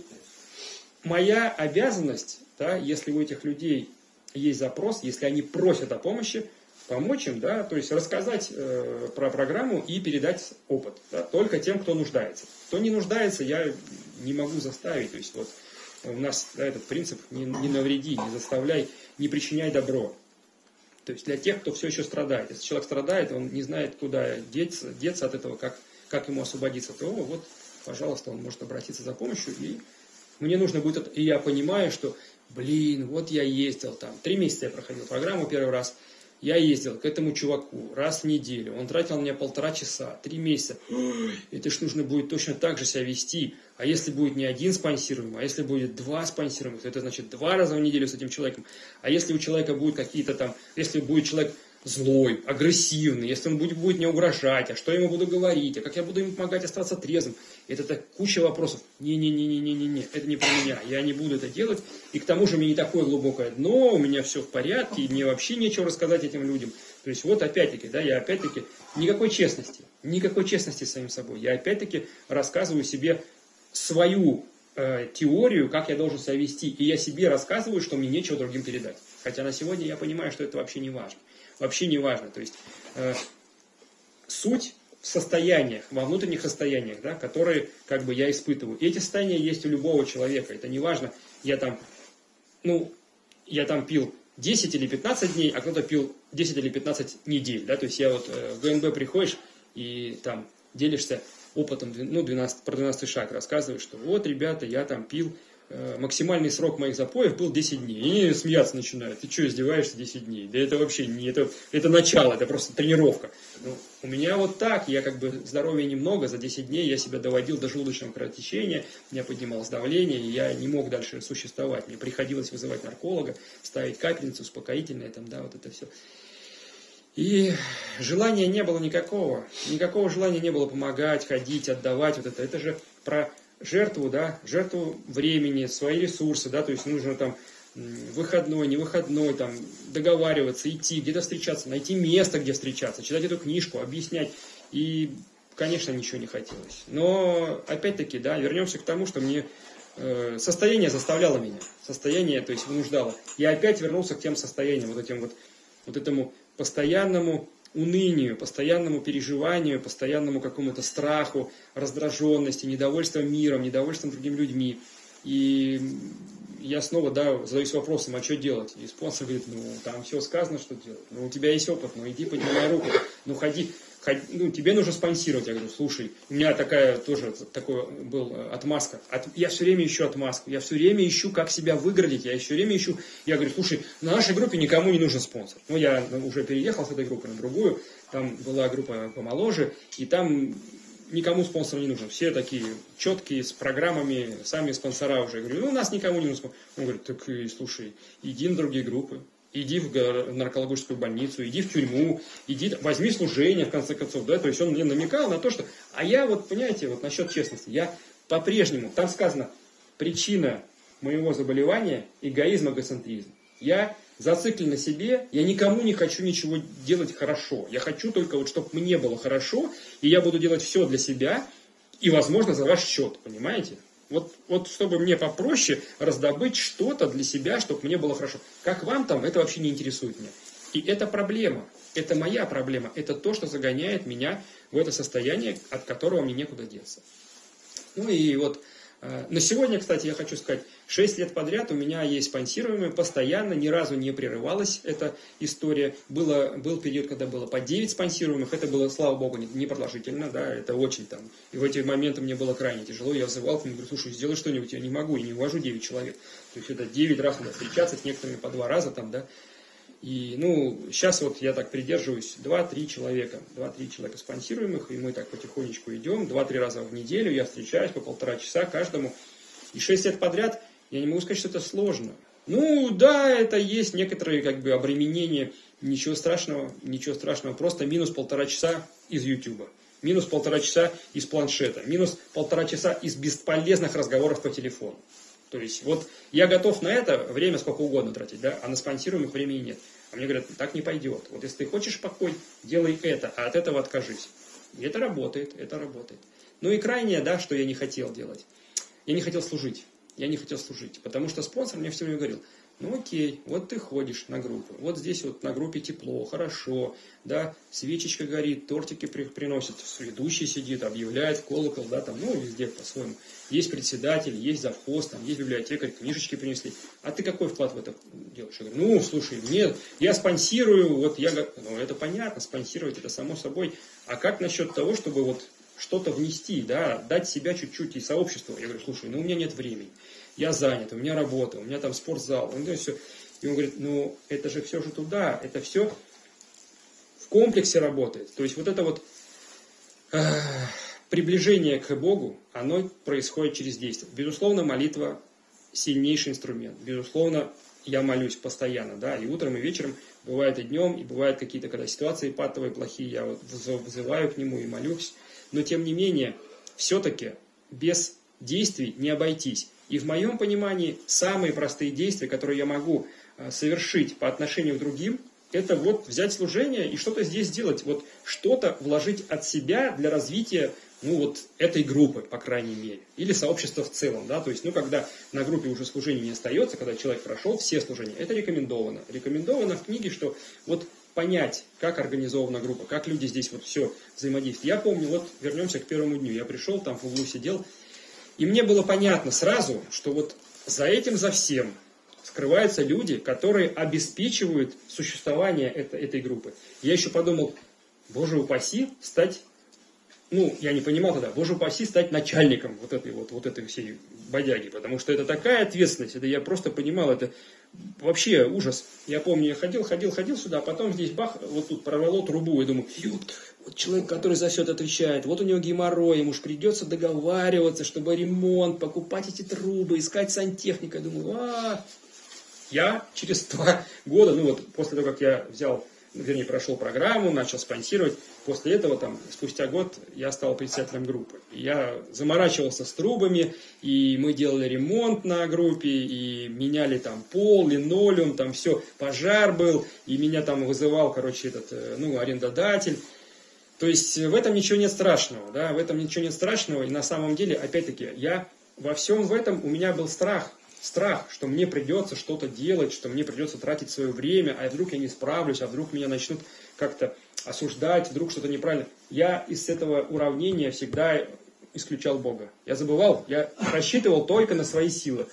моя обязанность, да, если у этих людей есть запрос, если они просят о помощи, помочь им, да, то есть рассказать э, про программу и передать опыт, да, только тем, кто нуждается. Кто не нуждается, я не могу заставить. То есть вот у нас, да, этот принцип не, не навреди, не заставляй, не причиняй добро. То есть для тех, кто все еще страдает. Если человек страдает, он не знает, куда деться, деться от этого, как, как ему освободиться, то вот, пожалуйста, он может обратиться за помощью. И мне нужно будет, и я понимаю, что, блин, вот я ездил там, три месяца я проходил программу первый раз, я ездил к этому чуваку раз в неделю, он тратил на меня полтора часа, три месяца. Ой, это ж нужно будет точно так же себя вести. А если будет не один спонсируемый, а если будет два спонсируемых, то это значит два раза в неделю с этим человеком. А если у человека будут какие-то там, если будет человек злой, агрессивный, если он будет, будет мне угрожать, а что я ему буду говорить, а как я буду ему помогать остаться трезвым, это так куча вопросов. Не-не-не-не-не-не, это не про меня, я не буду это делать, и к тому же у меня не такое глубокое дно, у меня все в порядке, и мне вообще нечего рассказать этим людям. То есть вот опять-таки, да, я опять-таки, никакой честности, никакой честности с самим собой, я опять-таки рассказываю себе свою э, теорию, как я должен себя вести, и я себе рассказываю, что мне нечего другим передать. Хотя на сегодня я понимаю, что это вообще не важно. Вообще не важно. То есть э, суть в состояниях, во внутренних состояниях, да, которые как бы я испытываю. И эти состояния есть у любого человека. Это не важно, я там, ну, я там пил десять или пятнадцать дней, а кто-то пил десять или пятнадцать недель. Да? То есть я вот э, в ГНБ приходишь и там делишься опытом, ну, двенадцать, про двенадцатый шаг рассказываешь, что вот, ребята, я там пил, э, максимальный срок моих запоев был десять дней. И они смеяться начинают. Ты что, издеваешься десять дней? Да это вообще не, это, это начало, это просто тренировка. Ну, у меня вот так, я как бы здоровья немного, за десять дней я себя доводил до желудочного кровотечения, у меня поднималось давление, и я не мог дальше существовать. Мне приходилось вызывать нарколога, ставить капельницы, успокоительные, там, да, вот это все. И желания не было никакого, никакого желания не было помогать, ходить, отдавать, вот это, это же про жертву, да, жертву времени, свои ресурсы, да, то есть нужно там выходной, не выходной, там, договариваться, идти, где-то встречаться, найти место, где встречаться, читать эту книжку, объяснять, и, конечно, ничего не хотелось. Но, опять-таки, да, вернемся к тому, что мне э, состояние заставляло меня, состояние, то есть вынуждало. Я опять вернулся к тем состояниям, вот этим вот, вот этому постоянному унынию, постоянному переживанию, постоянному какому-то страху, раздраженности, недовольством миром, недовольством другими людьми. И я снова, да, задаюсь вопросом, а что делать? И спонсор говорит, ну, там все сказано, что делать. Ну, у тебя есть опыт, ну, иди поднимай руку, ну, ходи, ходи, ну, тебе нужно спонсировать. Я говорю, слушай, у меня такая тоже, такой был отмазка. От, я все время ищу отмазку, я все время ищу, как себя выгородить, я все время ищу, я говорю, слушай, на нашей группе никому не нужен спонсор. Ну, я уже переехал с этой группы на другую, там была группа помоложе, и там никому спонсор не нужен. Все такие четкие, с программами, сами спонсора уже. Я говорю, ну, у нас никому не нужен спонсор. Он говорит, так, слушай, иди на другие группы, иди в наркологическую больницу, иди в тюрьму, иди, возьми служение, в конце концов. Да? То есть он мне намекал на то, что... А я вот, понимаете, вот насчет честности, я по-прежнему, там сказано, причина моего заболевания – эгоизм, эгоцентризм. Я зациклен на себе, я никому не хочу ничего делать хорошо. Я хочу только, вот, чтобы мне было хорошо, и я буду делать все для себя, и, возможно, за ваш счет, понимаете? Вот, вот чтобы мне попроще раздобыть что-то для себя, чтобы мне было хорошо. Как вам там, это вообще не интересует меня. И это проблема, это моя проблема, это то, что загоняет меня в это состояние, от которого мне некуда деться. Ну и вот... На сегодня, кстати, я хочу сказать, шесть лет подряд у меня есть спонсируемые, постоянно, ни разу не прерывалась эта история. Было, был период, когда было по девять спонсируемых, это было, слава богу, не, не продолжительно, да, это очень там. И в эти моменты мне было крайне тяжело, я взывал к ним, говорю, слушай, сделай что-нибудь, я не могу, и не увожу девять человек. То есть это девять раз надо встречаться, с некоторыми по два раза там, да. И, ну, сейчас вот я так придерживаюсь, два-три человека, два-три человека спонсируемых, и мы так потихонечку идем, два-три раза в неделю я встречаюсь по полтора часа каждому, и шесть лет подряд, я не могу сказать, что это сложно. Ну, да, это есть некоторые, как бы, обременения, ничего страшного, ничего страшного, просто минус полтора часа из Ютуба, минус полтора часа из планшета, минус полтора часа из бесполезных разговоров по телефону. То есть, вот я готов на это время сколько угодно тратить, да, а на спонсируемых времени нет. А мне говорят, так не пойдет. Вот если ты хочешь покой, делай это, а от этого откажись. И это работает, это работает. Ну и крайнее, да, что я не хотел делать. Я не хотел служить. Я не хотел служить, потому что спонсор мне все время говорил, ну окей, вот ты ходишь на группу, вот здесь вот на группе тепло, хорошо, да, свечечка горит, тортики при, приносят, ведущий сидит, объявляет в колокол, да, там, ну, везде по-своему. Есть председатель, есть завхоз, там, есть библиотекарь, книжечки принесли. А ты какой вклад в это делаешь? Я говорю, ну, слушай, нет, я спонсирую, вот я, ну, это понятно, спонсировать это само собой. А как насчет того, чтобы вот что-то внести, да, дать себя чуть-чуть и сообществу? Я говорю, слушай, ну, у меня нет времени. Я занят, у меня работа, у меня там спортзал, ну, все. И он говорит, ну, это же все же туда, это все в комплексе работает. То есть вот это вот э, приближение к Богу, оно происходит через действие. Безусловно, молитва сильнейший инструмент. Безусловно, я молюсь постоянно, да, и утром, и вечером, бывает и днем, и бывают какие-то, когда ситуации патовые, плохие, я вот взываю к нему и молюсь. Но тем не менее, все-таки без действий не обойтись. И в моем понимании самые простые действия, которые я могу совершить по отношению к другим, это вот взять служение и что-то здесь сделать, вот что-то вложить от себя для развития, ну вот этой группы, по крайней мере, или сообщества в целом, да, то есть, ну когда на группе уже служения не остается, когда человек прошел все служения, это рекомендовано. Рекомендовано в книге, что вот понять, как организована группа, как люди здесь вот все взаимодействуют. Я помню, вот вернемся к первому дню, я пришел, там в углу сидел, и мне было понятно сразу, что вот за этим, за всем скрываются люди, которые обеспечивают существование это, этой группы. Я еще подумал, боже упаси, стать, ну, я не понимал тогда, боже упаси, стать начальником вот этой вот, вот этой всей бодяги, потому что это такая ответственность, это я просто понимал, это вообще ужас. Я помню, я ходил, ходил, ходил сюда, а потом здесь бах, вот тут прорвало трубу, и думаю, вот, вот человек, который за все это отвечает, вот у него геморрой, ему уж придется договариваться, чтобы ремонт, покупать эти трубы, искать сантехника. Я думаю, а я через два года, ну вот после того, как я взял, вернее, прошел программу, начал спонсировать, после этого, там, спустя год, я стал председателем группы. И я заморачивался с трубами, и мы делали ремонт на группе, и меняли там пол, линолеум, там все, пожар был, и меня там вызывал, короче, этот, ну, арендодатель. То есть в этом ничего нет страшного, да, в этом ничего нет страшного, и на самом деле, опять-таки, я во всем в этом у меня был страх. Страх, что мне придется что-то делать, что мне придется тратить свое время, а вдруг я не справлюсь, а вдруг меня начнут как-то осуждать, вдруг что-то неправильно. Я из этого уравнения всегда исключал Бога. Я забывал, я рассчитывал только на свои силы.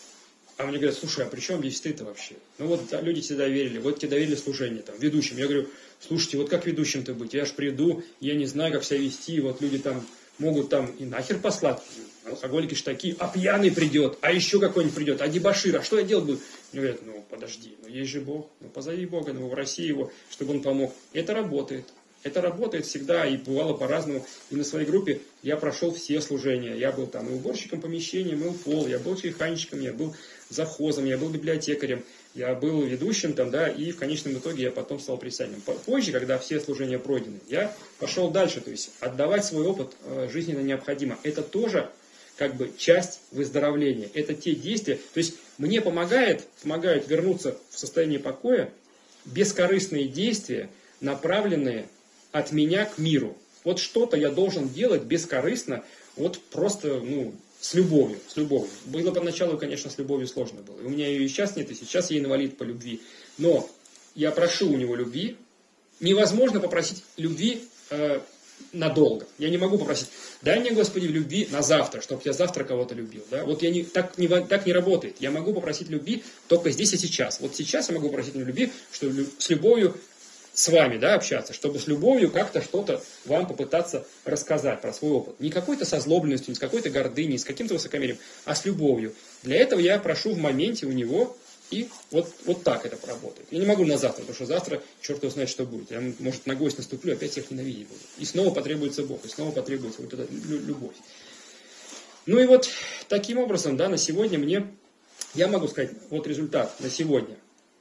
А мне говорят, слушай, а при чем здесь ты-то вообще? Ну вот люди тебе доверили, вот тебе доверили служение, там, ведущим. Я говорю, слушайте, вот как ведущим-то быть? Я ж приду, я не знаю, как себя вести, вот люди там могут там и нахер послать. Алкоголики ж такие, а пьяный придет, а еще какой-нибудь придет, а дебошир, а что я делать буду? Мне говорят, ну подожди, ну есть же Бог, ну позови Бога, ну попроси Его, чтобы Он помог. И это работает. Это работает всегда, и бывало по-разному. И на своей группе я прошел все служения. Я был там и уборщиком помещения, мыл пол, я был механичком, я был завхозом, я был библиотекарем, я был ведущим там, да, и в конечном итоге я потом стал присяжным. Позже, когда все служения пройдены, я пошел дальше, то есть отдавать свой опыт жизненно необходимо. Это тоже как бы часть выздоровления. Это те действия, то есть мне помогает, помогают вернуться в состояние покоя бескорыстные действия, направленные от меня к миру. Вот что-то я должен делать бескорыстно, вот просто, ну, с любовью, с любовью. Было поначалу, конечно, с любовью сложно было. И у меня ее и сейчас нет, и сейчас я инвалид по любви. Но я прошу у него любви. Невозможно попросить любви э, надолго. Я не могу попросить, дай мне, Господи, любви на завтра, чтобы я завтра кого-то любил. Да? Вот я не, так, не, так не работает. Я могу попросить любви только здесь и сейчас. Вот сейчас я могу попросить любви, что с любовью с вами, да, общаться, чтобы с любовью как-то что-то вам попытаться рассказать про свой опыт. Не какой-то со злобленностью, не с какой-то гордыней, не с каким-то высокомерием, а с любовью. Для этого я прошу в моменте у него, и вот, вот так это поработает. Я не могу на завтра, потому что завтра черт его знает, что будет. Я, может, на гость наступлю, опять их ненавидеть буду. И снова потребуется Бог, и снова потребуется вот эта любовь. Ну и вот таким образом, да, на сегодня мне, я могу сказать, вот результат на сегодня.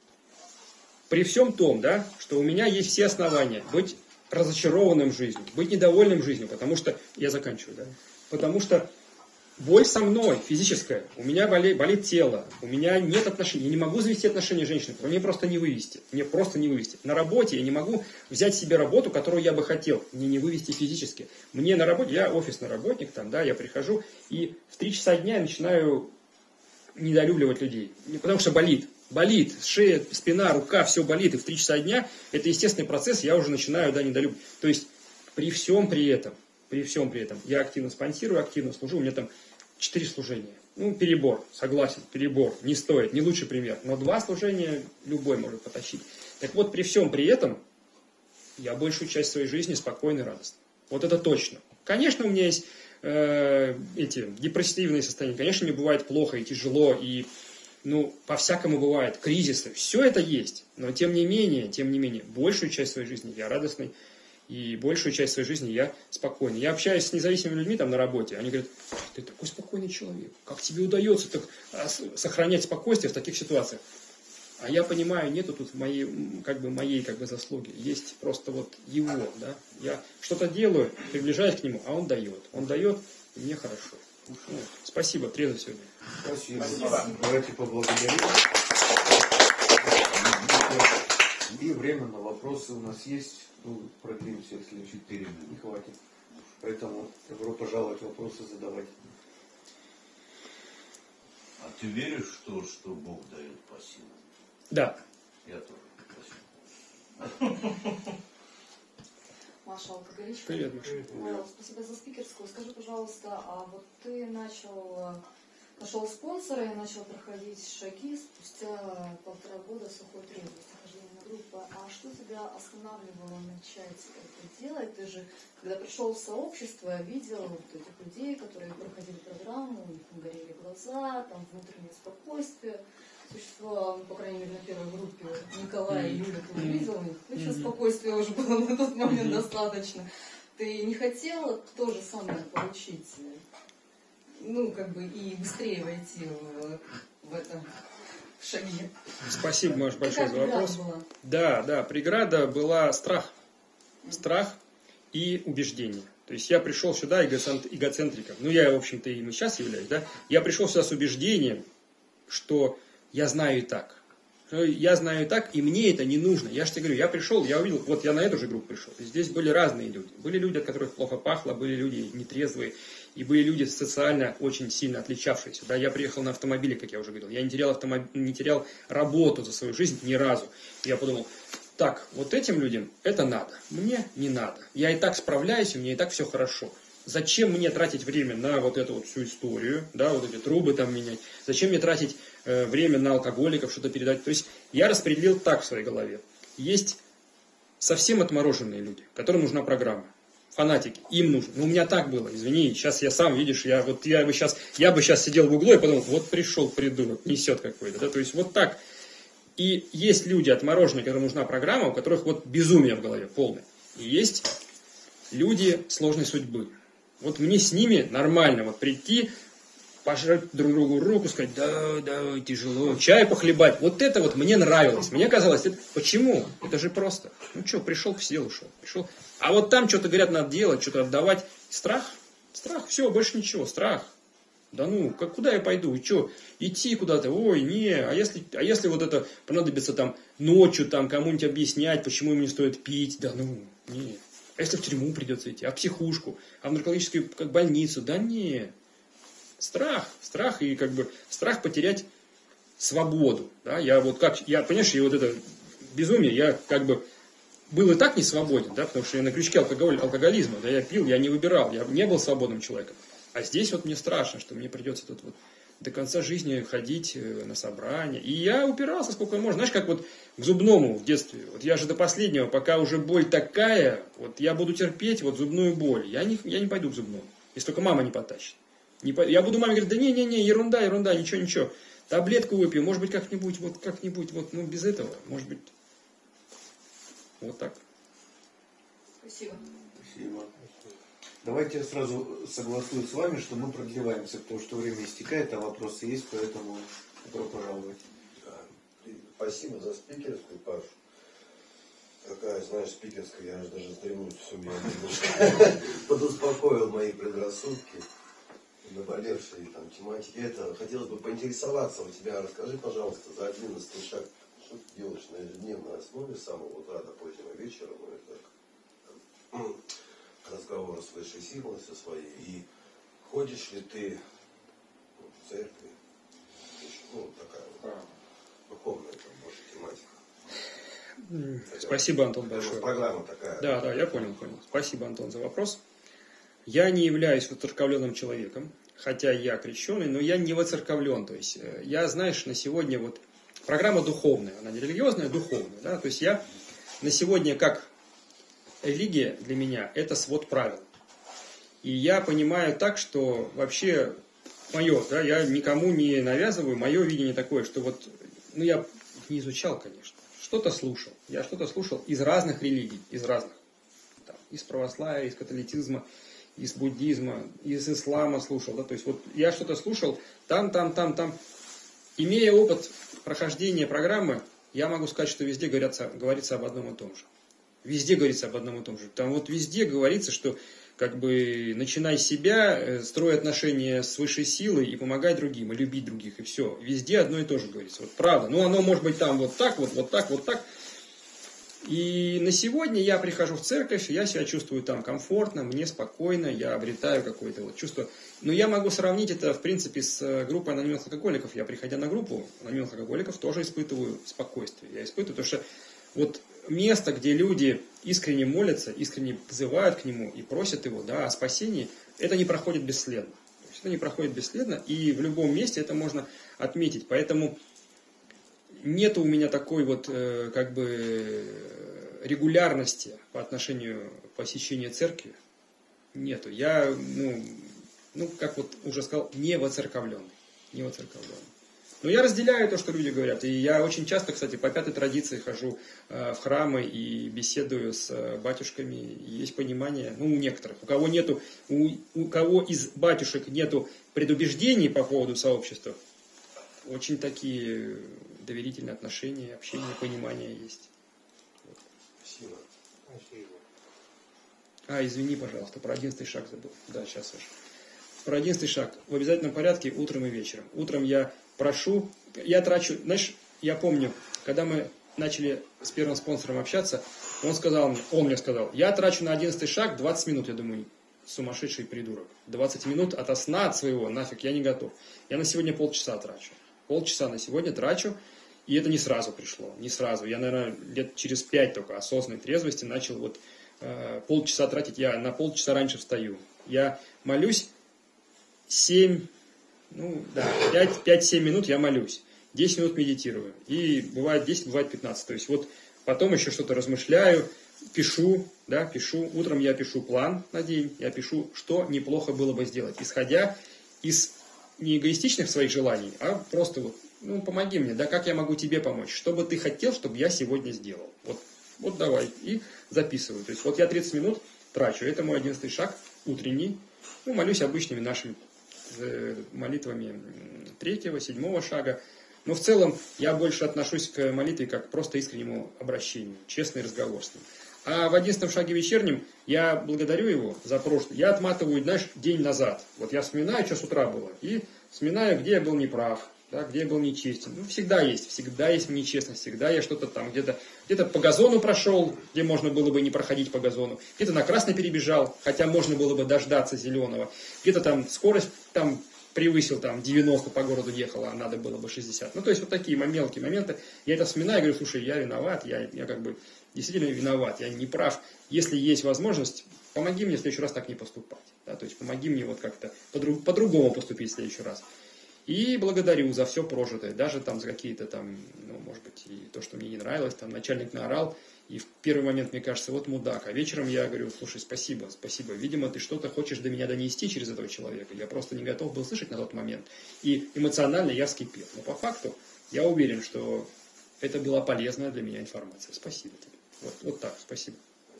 При всем том, да, что у меня есть все основания быть разочарованным жизнью, быть недовольным жизнью, потому что, я заканчиваю, да, потому что боль со мной физическая, у меня болит, болит тело, у меня нет отношений, я не могу завести отношения с женщиной, мне просто не вывести, мне просто не вывести. На работе я не могу взять себе работу, которую я бы хотел, мне не вывести физически. Мне на работе, я офисный работник, там, да, я прихожу и в три часа дня я начинаю недолюбливать людей, потому что болит. Болит, шея, спина, рука, все болит, и в три часа дня, это естественный процесс, я уже начинаю, да, недолюбливать. То есть, при всем при этом, при всем при этом, я активно спонсирую, активно служу, у меня там четыре служения. Ну, перебор, согласен, перебор, не стоит, не лучший пример, но два служения любой может потащить. Так вот, при всем при этом, я большую часть своей жизни спокойно и радостно. Вот это точно. Конечно, у меня есть э, эти депрессивные состояния, конечно, мне бывает плохо и тяжело, и ну, по-всякому бывает, кризисы, все это есть, но тем не менее, тем не менее, большую часть своей жизни я радостный, и большую часть своей жизни я спокойный. Я общаюсь с независимыми людьми там на работе, они говорят, ты такой спокойный человек, как тебе удается так сохранять спокойствие в таких ситуациях? А я понимаю, нету тут моей, как бы, моей как бы, заслуги, есть просто вот его, да, я что-то делаю, приближаюсь к нему, а он дает, он дает, и мне хорошо. Ну, спасибо, трезво сегодня. Спасибо. Спасибо. Давайте поблагодарим. И время на вопросы у нас есть. Ну, продвинемся, если четыре не хватит. Поэтому добро пожаловать, вопросы задавать. А ты веришь в то, что Бог дает по силам? Да. Я тоже. Спасибо. Маша, алкоголичка. Привет, Маша. Э, Спасибо за спикерскую. Скажи, пожалуйста, а вот ты начал, нашел спонсора и начал проходить шаги спустя полтора года сухой трезвости, хождения на группу. А что тебя останавливало начать это делать? Ты же, когда пришел в сообщество, видел вот этих людей, которые проходили программу, у них горели глаза, там внутреннее спокойствие. Существовало, ну, по крайней мере, на первой группе Николая и Юля, ты увидел у них, лично спокойствия уже было на тот момент достаточно. Ты не хотела то же самое получить, ну, как бы, и быстрее войти в, в это в шаги? Спасибо, Маш, большое за вопрос. Была? Да, да, преграда была страх. Страх и убеждение. То есть я пришел сюда эгоцентриком. Ну, я, в общем-то, им и сейчас являюсь, да. Я пришел сюда с убеждением, что я знаю и так. Я знаю и так, и мне это не нужно. Я же тебе говорю, я пришел, я увидел, вот я на эту же группу пришел. Здесь были разные люди. Были люди, от которых плохо пахло, были люди нетрезвые. И были люди социально очень сильно отличавшиеся. Да, я приехал на автомобиле, как я уже говорил. Я не терял, автомоб... не терял работу за свою жизнь ни разу. Я подумал, так, вот этим людям это надо, мне не надо. Я и так справляюсь, у меня и так все хорошо. Зачем мне тратить время на вот эту вот всю историю, да, вот эти трубы там менять? Зачем мне тратить э, время на алкоголиков, что-то передать? То есть я распределил так в своей голове. Есть совсем отмороженные люди, которым нужна программа. Фанатики, им нужно. Ну, у меня так было, извини, сейчас я сам, видишь, я, вот, я, бы сейчас, я бы сейчас сидел в углу и подумал, вот пришел придурок, несет какой-то, да, то есть вот так. И есть люди отмороженные, которым нужна программа, у которых вот безумие в голове полное. И есть люди сложной судьбы. Вот мне с ними нормально вот прийти, пожать друг другу руку, сказать, да, да, тяжело, чай похлебать. Вот это вот мне нравилось. Мне казалось, это, почему? Это же просто. Ну что, пришел, посидел, ушел. Пришел. А вот там что-то говорят, надо делать, что-то отдавать. Страх. Страх, все, больше ничего, страх. Да ну, как, куда я пойду? И что, идти куда-то? Ой, не, а если, а если вот это понадобится там ночью там кому-нибудь объяснять, почему им не стоит пить? Да ну, не. А если в тюрьму придется идти? А в психушку? А в наркологическую как больницу? Да не. Страх, страх и как бы страх потерять свободу. Да? Я вот как, я, понимаешь, и вот это безумие, я как бы был и так не свободен, да, потому что я на крючке алкоголь, алкоголизма, да, я пил, я не выбирал, я не был свободным человеком. А здесь вот мне страшно, что мне придется тут вот до конца жизни ходить на собрания. И я упирался сколько можно. Знаешь, как вот к зубному в детстве. Вот я же до последнего, пока уже боль такая, вот я буду терпеть вот зубную боль. Я не, я не пойду к зубному, если только мама не потащит. Не по... Я буду маме говорить, да не-не-не, ерунда, ерунда, ничего-ничего. Таблетку выпью, может быть, как-нибудь, вот как-нибудь, вот, ну, без этого, может быть, вот так. Спасибо. Спасибо. Давайте я сразу согласую с вами, что мы продлеваемся, потому что время истекает, а вопросы есть, поэтому добро пожаловать. Да. Спасибо за спикерскую, Паш. Такая, знаешь, спикерская, я аж даже сдремнуть все, меня немножко подуспокоил мои предрассудки, наболевшие там тематики. Это, хотелось бы поинтересоваться у тебя, расскажи, пожалуйста, за одиннадцатый шаг, что ты делаешь на ежедневной основе с самого утра до позднего вечера, ну это разговоры с высшей силой со своей, и ходишь ли ты в церкви, ну такая вот духовная там больше тематика. Спасибо, Антон, большое. Программа такая. Да, да, я понял, понял. Спасибо, Антон, за вопрос. Я не являюсь воцерковленным человеком, хотя я крещеный, но я не воцерковлен. То есть я, знаешь, на сегодня вот программа духовная, она не религиозная, а духовная. Да? То есть я на сегодня как религия для меня это свод правил. И я понимаю так, что вообще мое, да, я никому не навязываю, мое видение такое, что вот, ну я не изучал, конечно, что-то слушал. Я что-то слушал из разных религий, из разных. Там, из православия, из католицизма, из буддизма, из ислама слушал. Да, то есть вот я что-то слушал там, там, там, там. Имея опыт прохождения программы, я могу сказать, что везде говорится, говорится об одном и том же. Везде говорится об одном и том же. Там вот везде говорится, что как бы начинай себя, строй отношения с высшей силой и помогай другим, и любить других, и все. Везде одно и то же говорится. Вот правда. Ну, оно может быть там вот так, вот, вот так, вот так. И на сегодня я прихожу в церковь, я себя чувствую там комфортно, мне спокойно, я обретаю какое-то вот чувство. Но я могу сравнить это, в принципе, с группой анонимных алкоголиков. Я, приходя на группу анонимных алкоголиков, тоже испытываю спокойствие. Я испытываю, потому что вот место, где люди искренне молятся, искренне взывают к нему и просят его, да, о спасении, это не проходит бесследно. То есть это не проходит бесследно, и в любом месте это можно отметить. Поэтому нет у меня такой вот э, как бы регулярности по отношению к посещению церкви. Нету. Я, ну, ну, как вот уже сказал, не воцерковленный. Не воцерковленный. Но я разделяю то, что люди говорят. И я очень часто, кстати, по пятой традиции хожу э, в храмы и беседую с э, батюшками. И есть понимание, ну, у некоторых. У кого нету, у, у кого из батюшек нету предубеждений по поводу сообщества, очень такие доверительные отношения, общение, понимание есть. Вот. Спасибо. Спасибо. А, извини, пожалуйста, про одиннадцатый шаг забыл. Да, сейчас, Саша. Про одиннадцатый шаг. В обязательном порядке утром и вечером. Утром я прошу, я трачу, знаешь, я помню, когда мы начали с первым спонсором общаться, он сказал мне, он мне сказал, я трачу на одиннадцатый шаг двадцать минут. Я думаю, сумасшедший придурок. двадцать минут от сна от своего, нафиг, я не готов. Я на сегодня полчаса трачу. Полчаса на сегодня трачу, и это не сразу пришло, не сразу. Я, наверное, лет через пять только осознанной трезвости начал вот э, полчаса тратить. Я на полчаса раньше встаю. Я молюсь семь, ну да, пять-семь минут я молюсь. десять минут медитирую. И бывает десять, бывает пятнадцать. То есть вот потом еще что-то размышляю, пишу, да, пишу. Утром я пишу план на день, я пишу, что неплохо было бы сделать, исходя из не эгоистичных своих желаний, а просто вот, ну, помоги мне, да, как я могу тебе помочь, что бы ты хотел, чтобы я сегодня сделал. Вот, вот давай, и записываю. То есть вот я тридцать минут трачу, это мой одиннадцатый шаг, утренний. Ну, молюсь обычными нашими молитвами третьего, седьмого шага. Но в целом я больше отношусь к молитве как просто искреннему обращению, честный разговор с ним. А в одиннадцатом шаге вечернем я благодарю его за прошлое. Я отматываю, знаешь, день назад. Вот я вспоминаю, что с утра было. И вспоминаю, где я был неправ, да, где я был нечестен. Ну, всегда есть, всегда есть нечестность. Всегда я что-то там где-то где-то по газону прошел, где можно было бы не проходить по газону. Где-то на красный перебежал, хотя можно было бы дождаться зеленого. Где-то там скорость там превысил, там девяносто по городу ехало, а надо было бы шестьдесят. Ну, то есть вот такие мелкие моменты. Я это вспоминаю и говорю, слушай, я виноват, я, я как бы действительно виноват, я не прав. Если есть возможность, помоги мне в следующий раз так не поступать. Да? То есть помоги мне вот как-то по-друг- по-другому поступить в следующий раз. И благодарю за все прожитое, даже там за какие-то там, ну, может быть, и то, что мне не нравилось, там начальник наорал, и в первый момент мне кажется, вот мудак, а вечером я говорю, слушай, спасибо, спасибо, видимо, ты что-то хочешь до меня донести через этого человека, я просто не готов был слышать на тот момент, и эмоционально я вскипел, но по факту я уверен, что это была полезная для меня информация, спасибо тебе, вот, вот так, спасибо.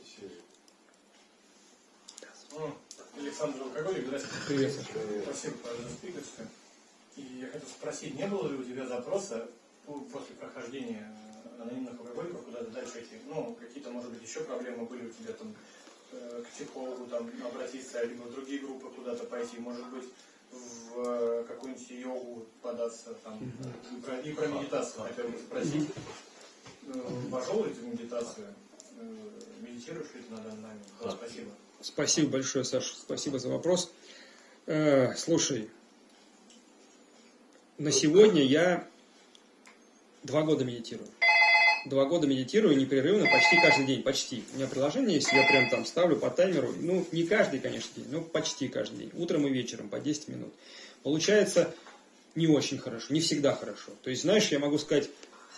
Александр Алкоголик, здравствуйте. Привет. Спасибо за спикерство. И я хотел спросить, не было ли у тебя запроса после прохождения анонимных алкоголиков куда-то дальше идти? Ну, какие-то, может быть, еще проблемы были у тебя там к психологу там обратиться, либо в другие группы куда-то пойти, может быть, в какую-нибудь йогу податься, там, и, про, и про медитацию хотел бы спросить. Вошел ли ты в медитацию? Медитируешь ли ты на данный момент? Да, спасибо. Спасибо большое, Саша, спасибо за вопрос. Э, слушай, на сегодня я два года медитирую. Два года медитирую непрерывно, почти каждый день, почти. У меня приложение есть, я прям там ставлю по таймеру, ну, не каждый, конечно, день, но почти каждый день, утром и вечером по десять минут. Получается не очень хорошо, не всегда хорошо. То есть, знаешь, я могу сказать,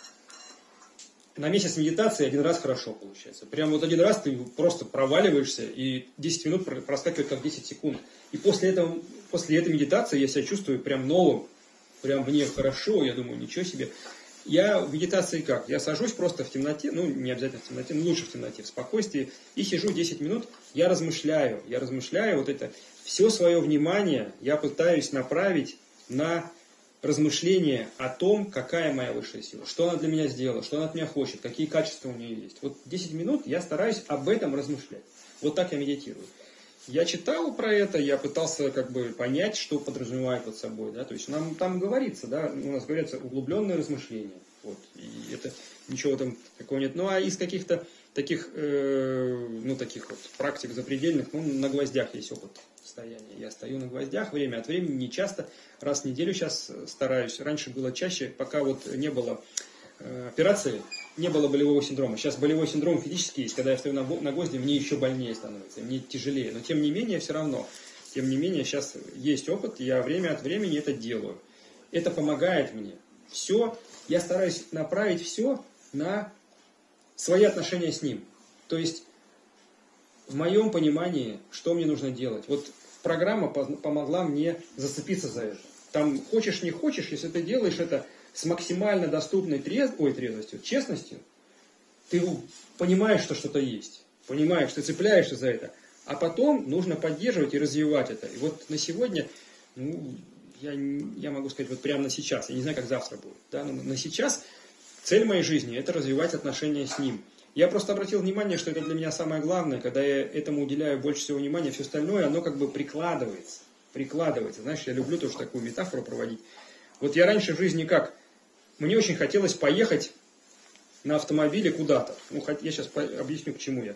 на месяц медитации один раз хорошо получается. Прям вот один раз ты просто проваливаешься, и десять минут проскакивает как десять секунд. И после этого, после этой медитации я себя чувствую прям новым, прям мне хорошо, я думаю, ничего себе. Я в медитации как? Я сажусь просто в темноте, ну не обязательно в темноте, но лучше в темноте, в спокойствии, и сижу десять минут, я размышляю, я размышляю, вот это, все свое внимание я пытаюсь направить на размышление о том, какая моя высшая сила, что она для меня сделала, что она от меня хочет, какие качества у нее есть. Вот десять минут я стараюсь об этом размышлять. Вот так я медитирую. Я читал про это, я пытался как бы понять, что подразумевает под собой. Да? То есть нам там говорится, да, у нас говорится углубленное размышление. Вот, и это ничего там такого нет. Ну а из каких-то таких, э, ну, таких вот практик запредельных, ну, на гвоздях есть опыт стояния. Я стою на гвоздях время от времени, не часто, раз в неделю сейчас стараюсь. Раньше было чаще, пока вот не было э, операции, не было болевого синдрома. Сейчас болевой синдром физически есть. Когда я стою на, на гвозди, мне еще больнее становится, мне тяжелее. Но тем не менее, все равно, тем не менее, сейчас есть опыт, я время от времени это делаю. Это помогает мне. Все, я стараюсь направить все на свои отношения с ним. То есть, в моем понимании, что мне нужно делать. Вот программа помогла мне зацепиться за это. Там, хочешь не хочешь, если ты делаешь это с максимально доступной трез... Ой, трезвостью, честностью, ты понимаешь, что что-то есть. Понимаешь, ты цепляешься за это. А потом нужно поддерживать и развивать это. И вот на сегодня, ну, я, я могу сказать, вот прямо на сейчас, я не знаю, как завтра будет, да, но на сейчас цель моей жизни – это развивать отношения с ним. Я просто обратил внимание, что это для меня самое главное, когда я этому уделяю больше всего внимания, все остальное, оно как бы прикладывается. Прикладывается. Знаешь, я люблю тоже такую метафору проводить. Вот я раньше в жизни как? Мне очень хотелось поехать на автомобиле куда-то. Ну, я сейчас объясню, к чему я.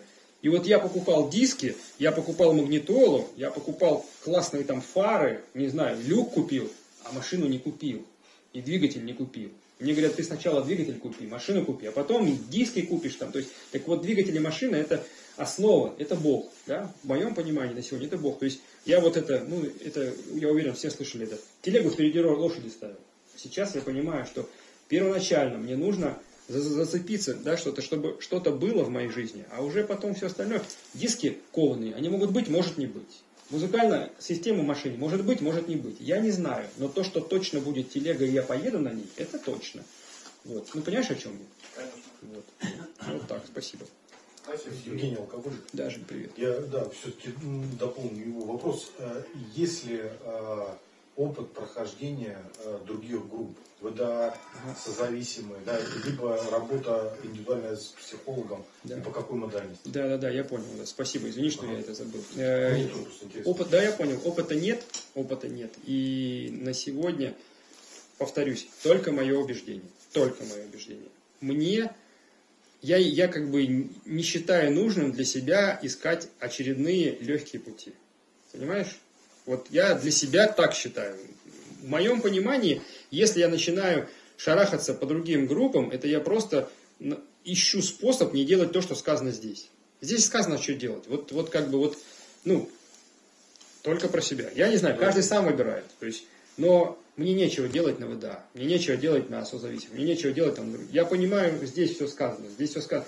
И вот я покупал диски, я покупал магнитолу, я покупал классные там фары, не знаю, люк купил, а машину не купил. И двигатель не купил. Мне говорят, ты сначала двигатель купи, машину купи, а потом диски купишь там. То есть, так вот, двигатель и машина это основа, это Бог. Да? В моем понимании на сегодня это Бог. То есть я вот это, ну, это, я уверен, все слышали это. Телегу впереди лошади ставил. Сейчас я понимаю, что первоначально мне нужно зацепиться, да, что-то, чтобы что-то было в моей жизни, а уже потом все остальное. Диски кованые, они могут быть, может не быть. Музыкальная система машины может быть, может не быть. Я не знаю, но то, что точно будет телега, и я поеду на ней, это точно. Вот. Ну, понимаешь, о чем я? Конечно. Вот. Вот так, спасибо. Спасибо. Евгений Алкоголь. Да, Жень, привет. Я, да, все-таки дополню его вопрос. Есть ли э, опыт прохождения э, других групп? Вы, да, созависимые, да, либо работа индивидуальная с психологом, Да. и по какой модальности? Да, да, да, я понял. Да. Спасибо, извини, что Ага. я это забыл. Ну, Э, мне тоже просто интересно. Опыт, да, я понял. Опыта нет, опыта нет. И на сегодня, повторюсь, только мое убеждение. Только мое убеждение. Мне, я, я как бы не считаю нужным для себя искать очередные легкие пути. Понимаешь? Вот я для себя так считаю. В моем понимании, если я начинаю шарахаться по другим группам, это я просто ищу способ не делать то, что сказано здесь. Здесь сказано, что делать. Вот, вот как бы вот, ну, только про себя. Я не знаю, каждый сам выбирает. То есть, но мне нечего делать на ВДА, мне нечего делать на созависимых, мне нечего делать там. Я понимаю, здесь все сказано, здесь все сказано.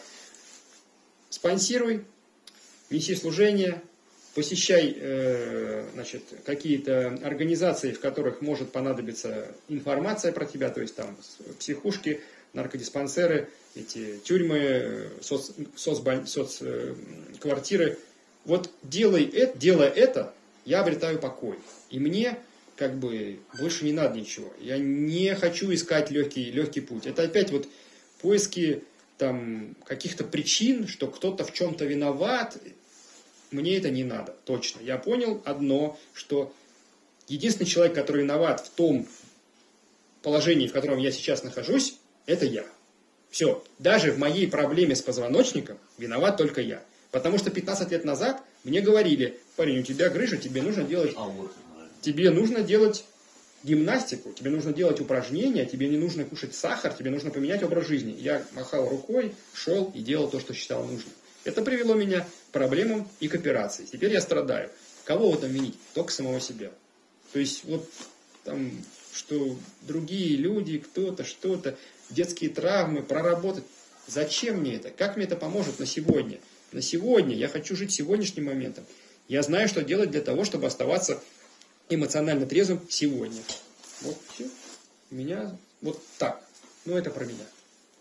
Спонсируй, неси служение, посещай э, значит, какие-то организации, в которых может понадобиться информация про тебя, то есть там психушки, наркодиспансеры, эти тюрьмы, соц, соцбаль, соцквартиры. Вот делай это, делая это, я обретаю покой. И мне как бы больше не надо ничего. Я не хочу искать легкий, легкий путь. Это опять вот поиски там каких-то причин, что кто-то в чем-то виноват. Мне это не надо, точно. Я понял одно, что единственный человек, который виноват в том положении, в котором я сейчас нахожусь, это я. Все. Даже в моей проблеме с позвоночником виноват только я. Потому что пятнадцать лет назад мне говорили, парень, у тебя грыжа, тебе нужно делать, А вот, тебе нужно делать гимнастику, тебе нужно делать упражнения, тебе не нужно кушать сахар, тебе нужно поменять образ жизни. Я махал рукой, шел и делал то, что считал нужным. Это привело меня к проблемам и к операции. Теперь я страдаю. Кого в этом винить? Только самого себя. То есть вот там, что другие люди, кто-то, что-то, детские травмы, проработать. Зачем мне это? Как мне это поможет на сегодня? На сегодня я хочу жить сегодняшним моментом. Я знаю, что делать для того, чтобы оставаться эмоционально трезвым сегодня. Вот все. У меня вот так. Ну, это про меня.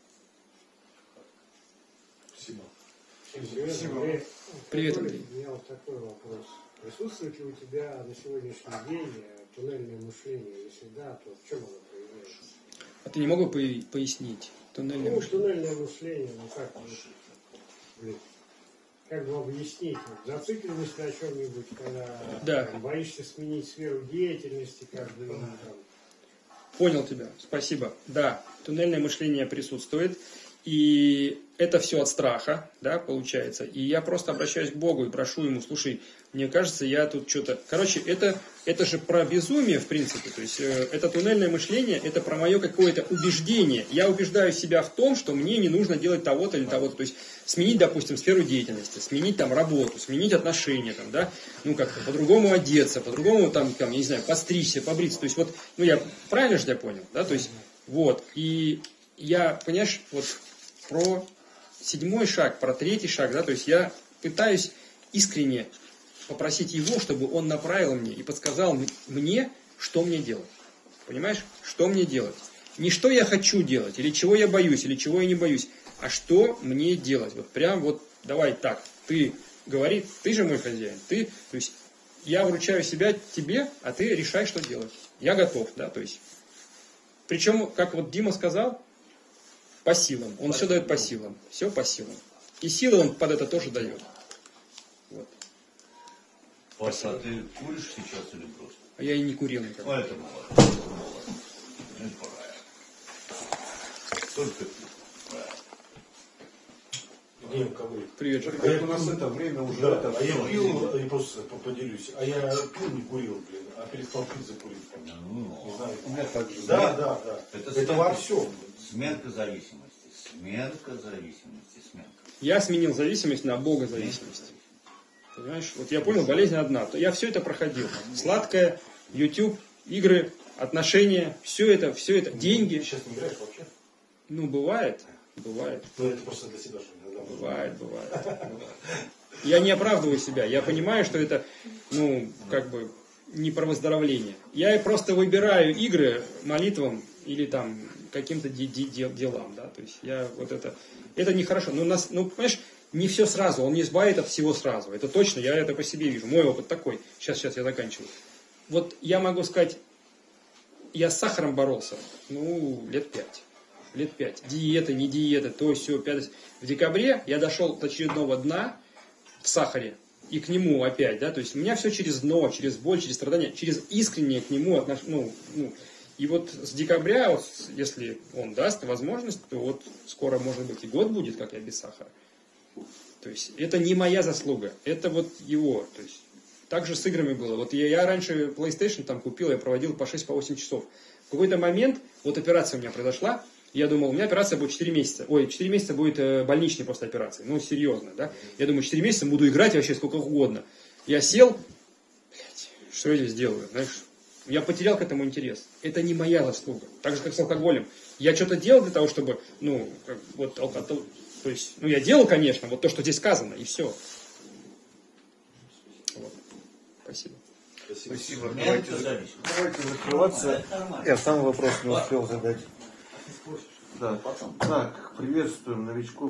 Спасибо. Спасибо. Привет, Андрей. У меня вот такой вопрос. Присутствует ли у тебя на сегодняшний день туннельное мышление? Если да, то в чем оно проявляется? А ты не мог бы по- пояснить? Туннельное Ну, мышление. туннельное мышление, ну как, вот, блин, как бы объяснить? Вот, зацикленность на чем-нибудь, когда Да. там, боишься сменить сферу деятельности каждый день. Там. Понял тебя, спасибо. Да, туннельное мышление присутствует, и это все от страха, да, получается. И я просто обращаюсь к Богу и прошу Ему, слушай, мне кажется, я тут что-то... Короче, это, это же про безумие, в принципе. То есть, э, это туннельное мышление, это про мое какое-то убеждение. Я убеждаю себя в том, что мне не нужно делать того-то или того-то. То есть, сменить, допустим, сферу деятельности, сменить там работу, сменить отношения, там, да, ну, как-то по-другому одеться, по-другому, там, там, я не знаю, постричься, побриться. То есть, вот, ну, я правильно же я понял, да, то есть, вот. И я, понимаешь, вот про седьмой шаг, про третий шаг, да, то есть, я пытаюсь искренне попросить его, чтобы он направил мне и подсказал мне, что мне делать. Понимаешь? Что мне делать? Не что я хочу делать, или чего я боюсь, или чего я не боюсь, а что мне делать. Вот прям вот, давай так, ты говори, ты же мой хозяин, ты, то есть, я вручаю себя тебе, а ты решай, что делать. Я готов, да, то есть. Причем, как вот Дима сказал, по силам. Он все дает по силам. Все по силам. И силы он под это тоже дает. Вот. Паша, а ты куришь сейчас или просто? А я и не курил никогда. А это молодец. Это молодец. Это правильно. Только ты. Правильно. Не алкоголик. Привет, же. А я- У нас это время уже Да, это а я всё. пил, я просто поделюсь, а я пил, не курил, блин, а перестал пить, закурил. Ну, Не знаю. У меня так же. Да, да, да. Это Это, сменка- во всем. Сменка зависимости. Сменка зависимости. Сменка. Я сменил зависимость на богозависимость. Понимаешь? Вот я понял, болезнь одна. То я все это проходил. Сладкое, YouTube, игры, отношения, все это, все это, деньги. Ты сейчас не играешь вообще? Ну, бывает, бывает, Ну, это просто для себя, что иногда можно. бывает, бывает. бывает. Я не оправдываю себя. Я понимаю, что это, ну, как бы, не про выздоровление. Я просто выбираю игры молитвам или там каким-то де- де- де- делам, да. То есть я вот это, это нехорошо. Но нас, ну, понимаешь, не все сразу, он не избавит от всего сразу. Это точно, я это по себе вижу. Мой опыт такой. Сейчас, сейчас я заканчиваю. Вот я могу сказать, я с сахаром боролся, ну, лет пять. Лет пять. Диета, не диета, то, все, пятое. В декабре я дошел до очередного дна в сахаре. И к нему опять, да, то есть у меня все через дно, через боль, через страдания, через искреннее к нему отношение, ну, ну, и вот с декабря, вот, если он даст возможность, то вот скоро, может быть, и год будет, как я без сахара. То есть это не моя заслуга, это вот его, то есть так же с играми было. Вот я, я раньше PlayStation там купил, я проводил по шесть-восемь часов. В какой-то момент, вот операция у меня произошла, я думал, у меня операция будет четыре месяца. Ой, четыре месяца будет э, больничный после операции. Ну, серьезно, да. Я думаю, четыре месяца буду играть вообще сколько угодно. Я сел, блядь, что я здесь делаю, знаешь. Я потерял к этому интерес. Это не моя заслуга. Так же, как с алкоголем. Я что-то делал для того, чтобы, ну, как, вот, алкоголь, то есть, ну, я делал, конечно, вот то, что здесь сказано, и все. Вот. Спасибо. Спасибо. Сменка Давайте, зависимости. давайте закрываться. Это нормально. Я сам вопрос не успел задать. Да. Потом. Так, приветствуем новичков.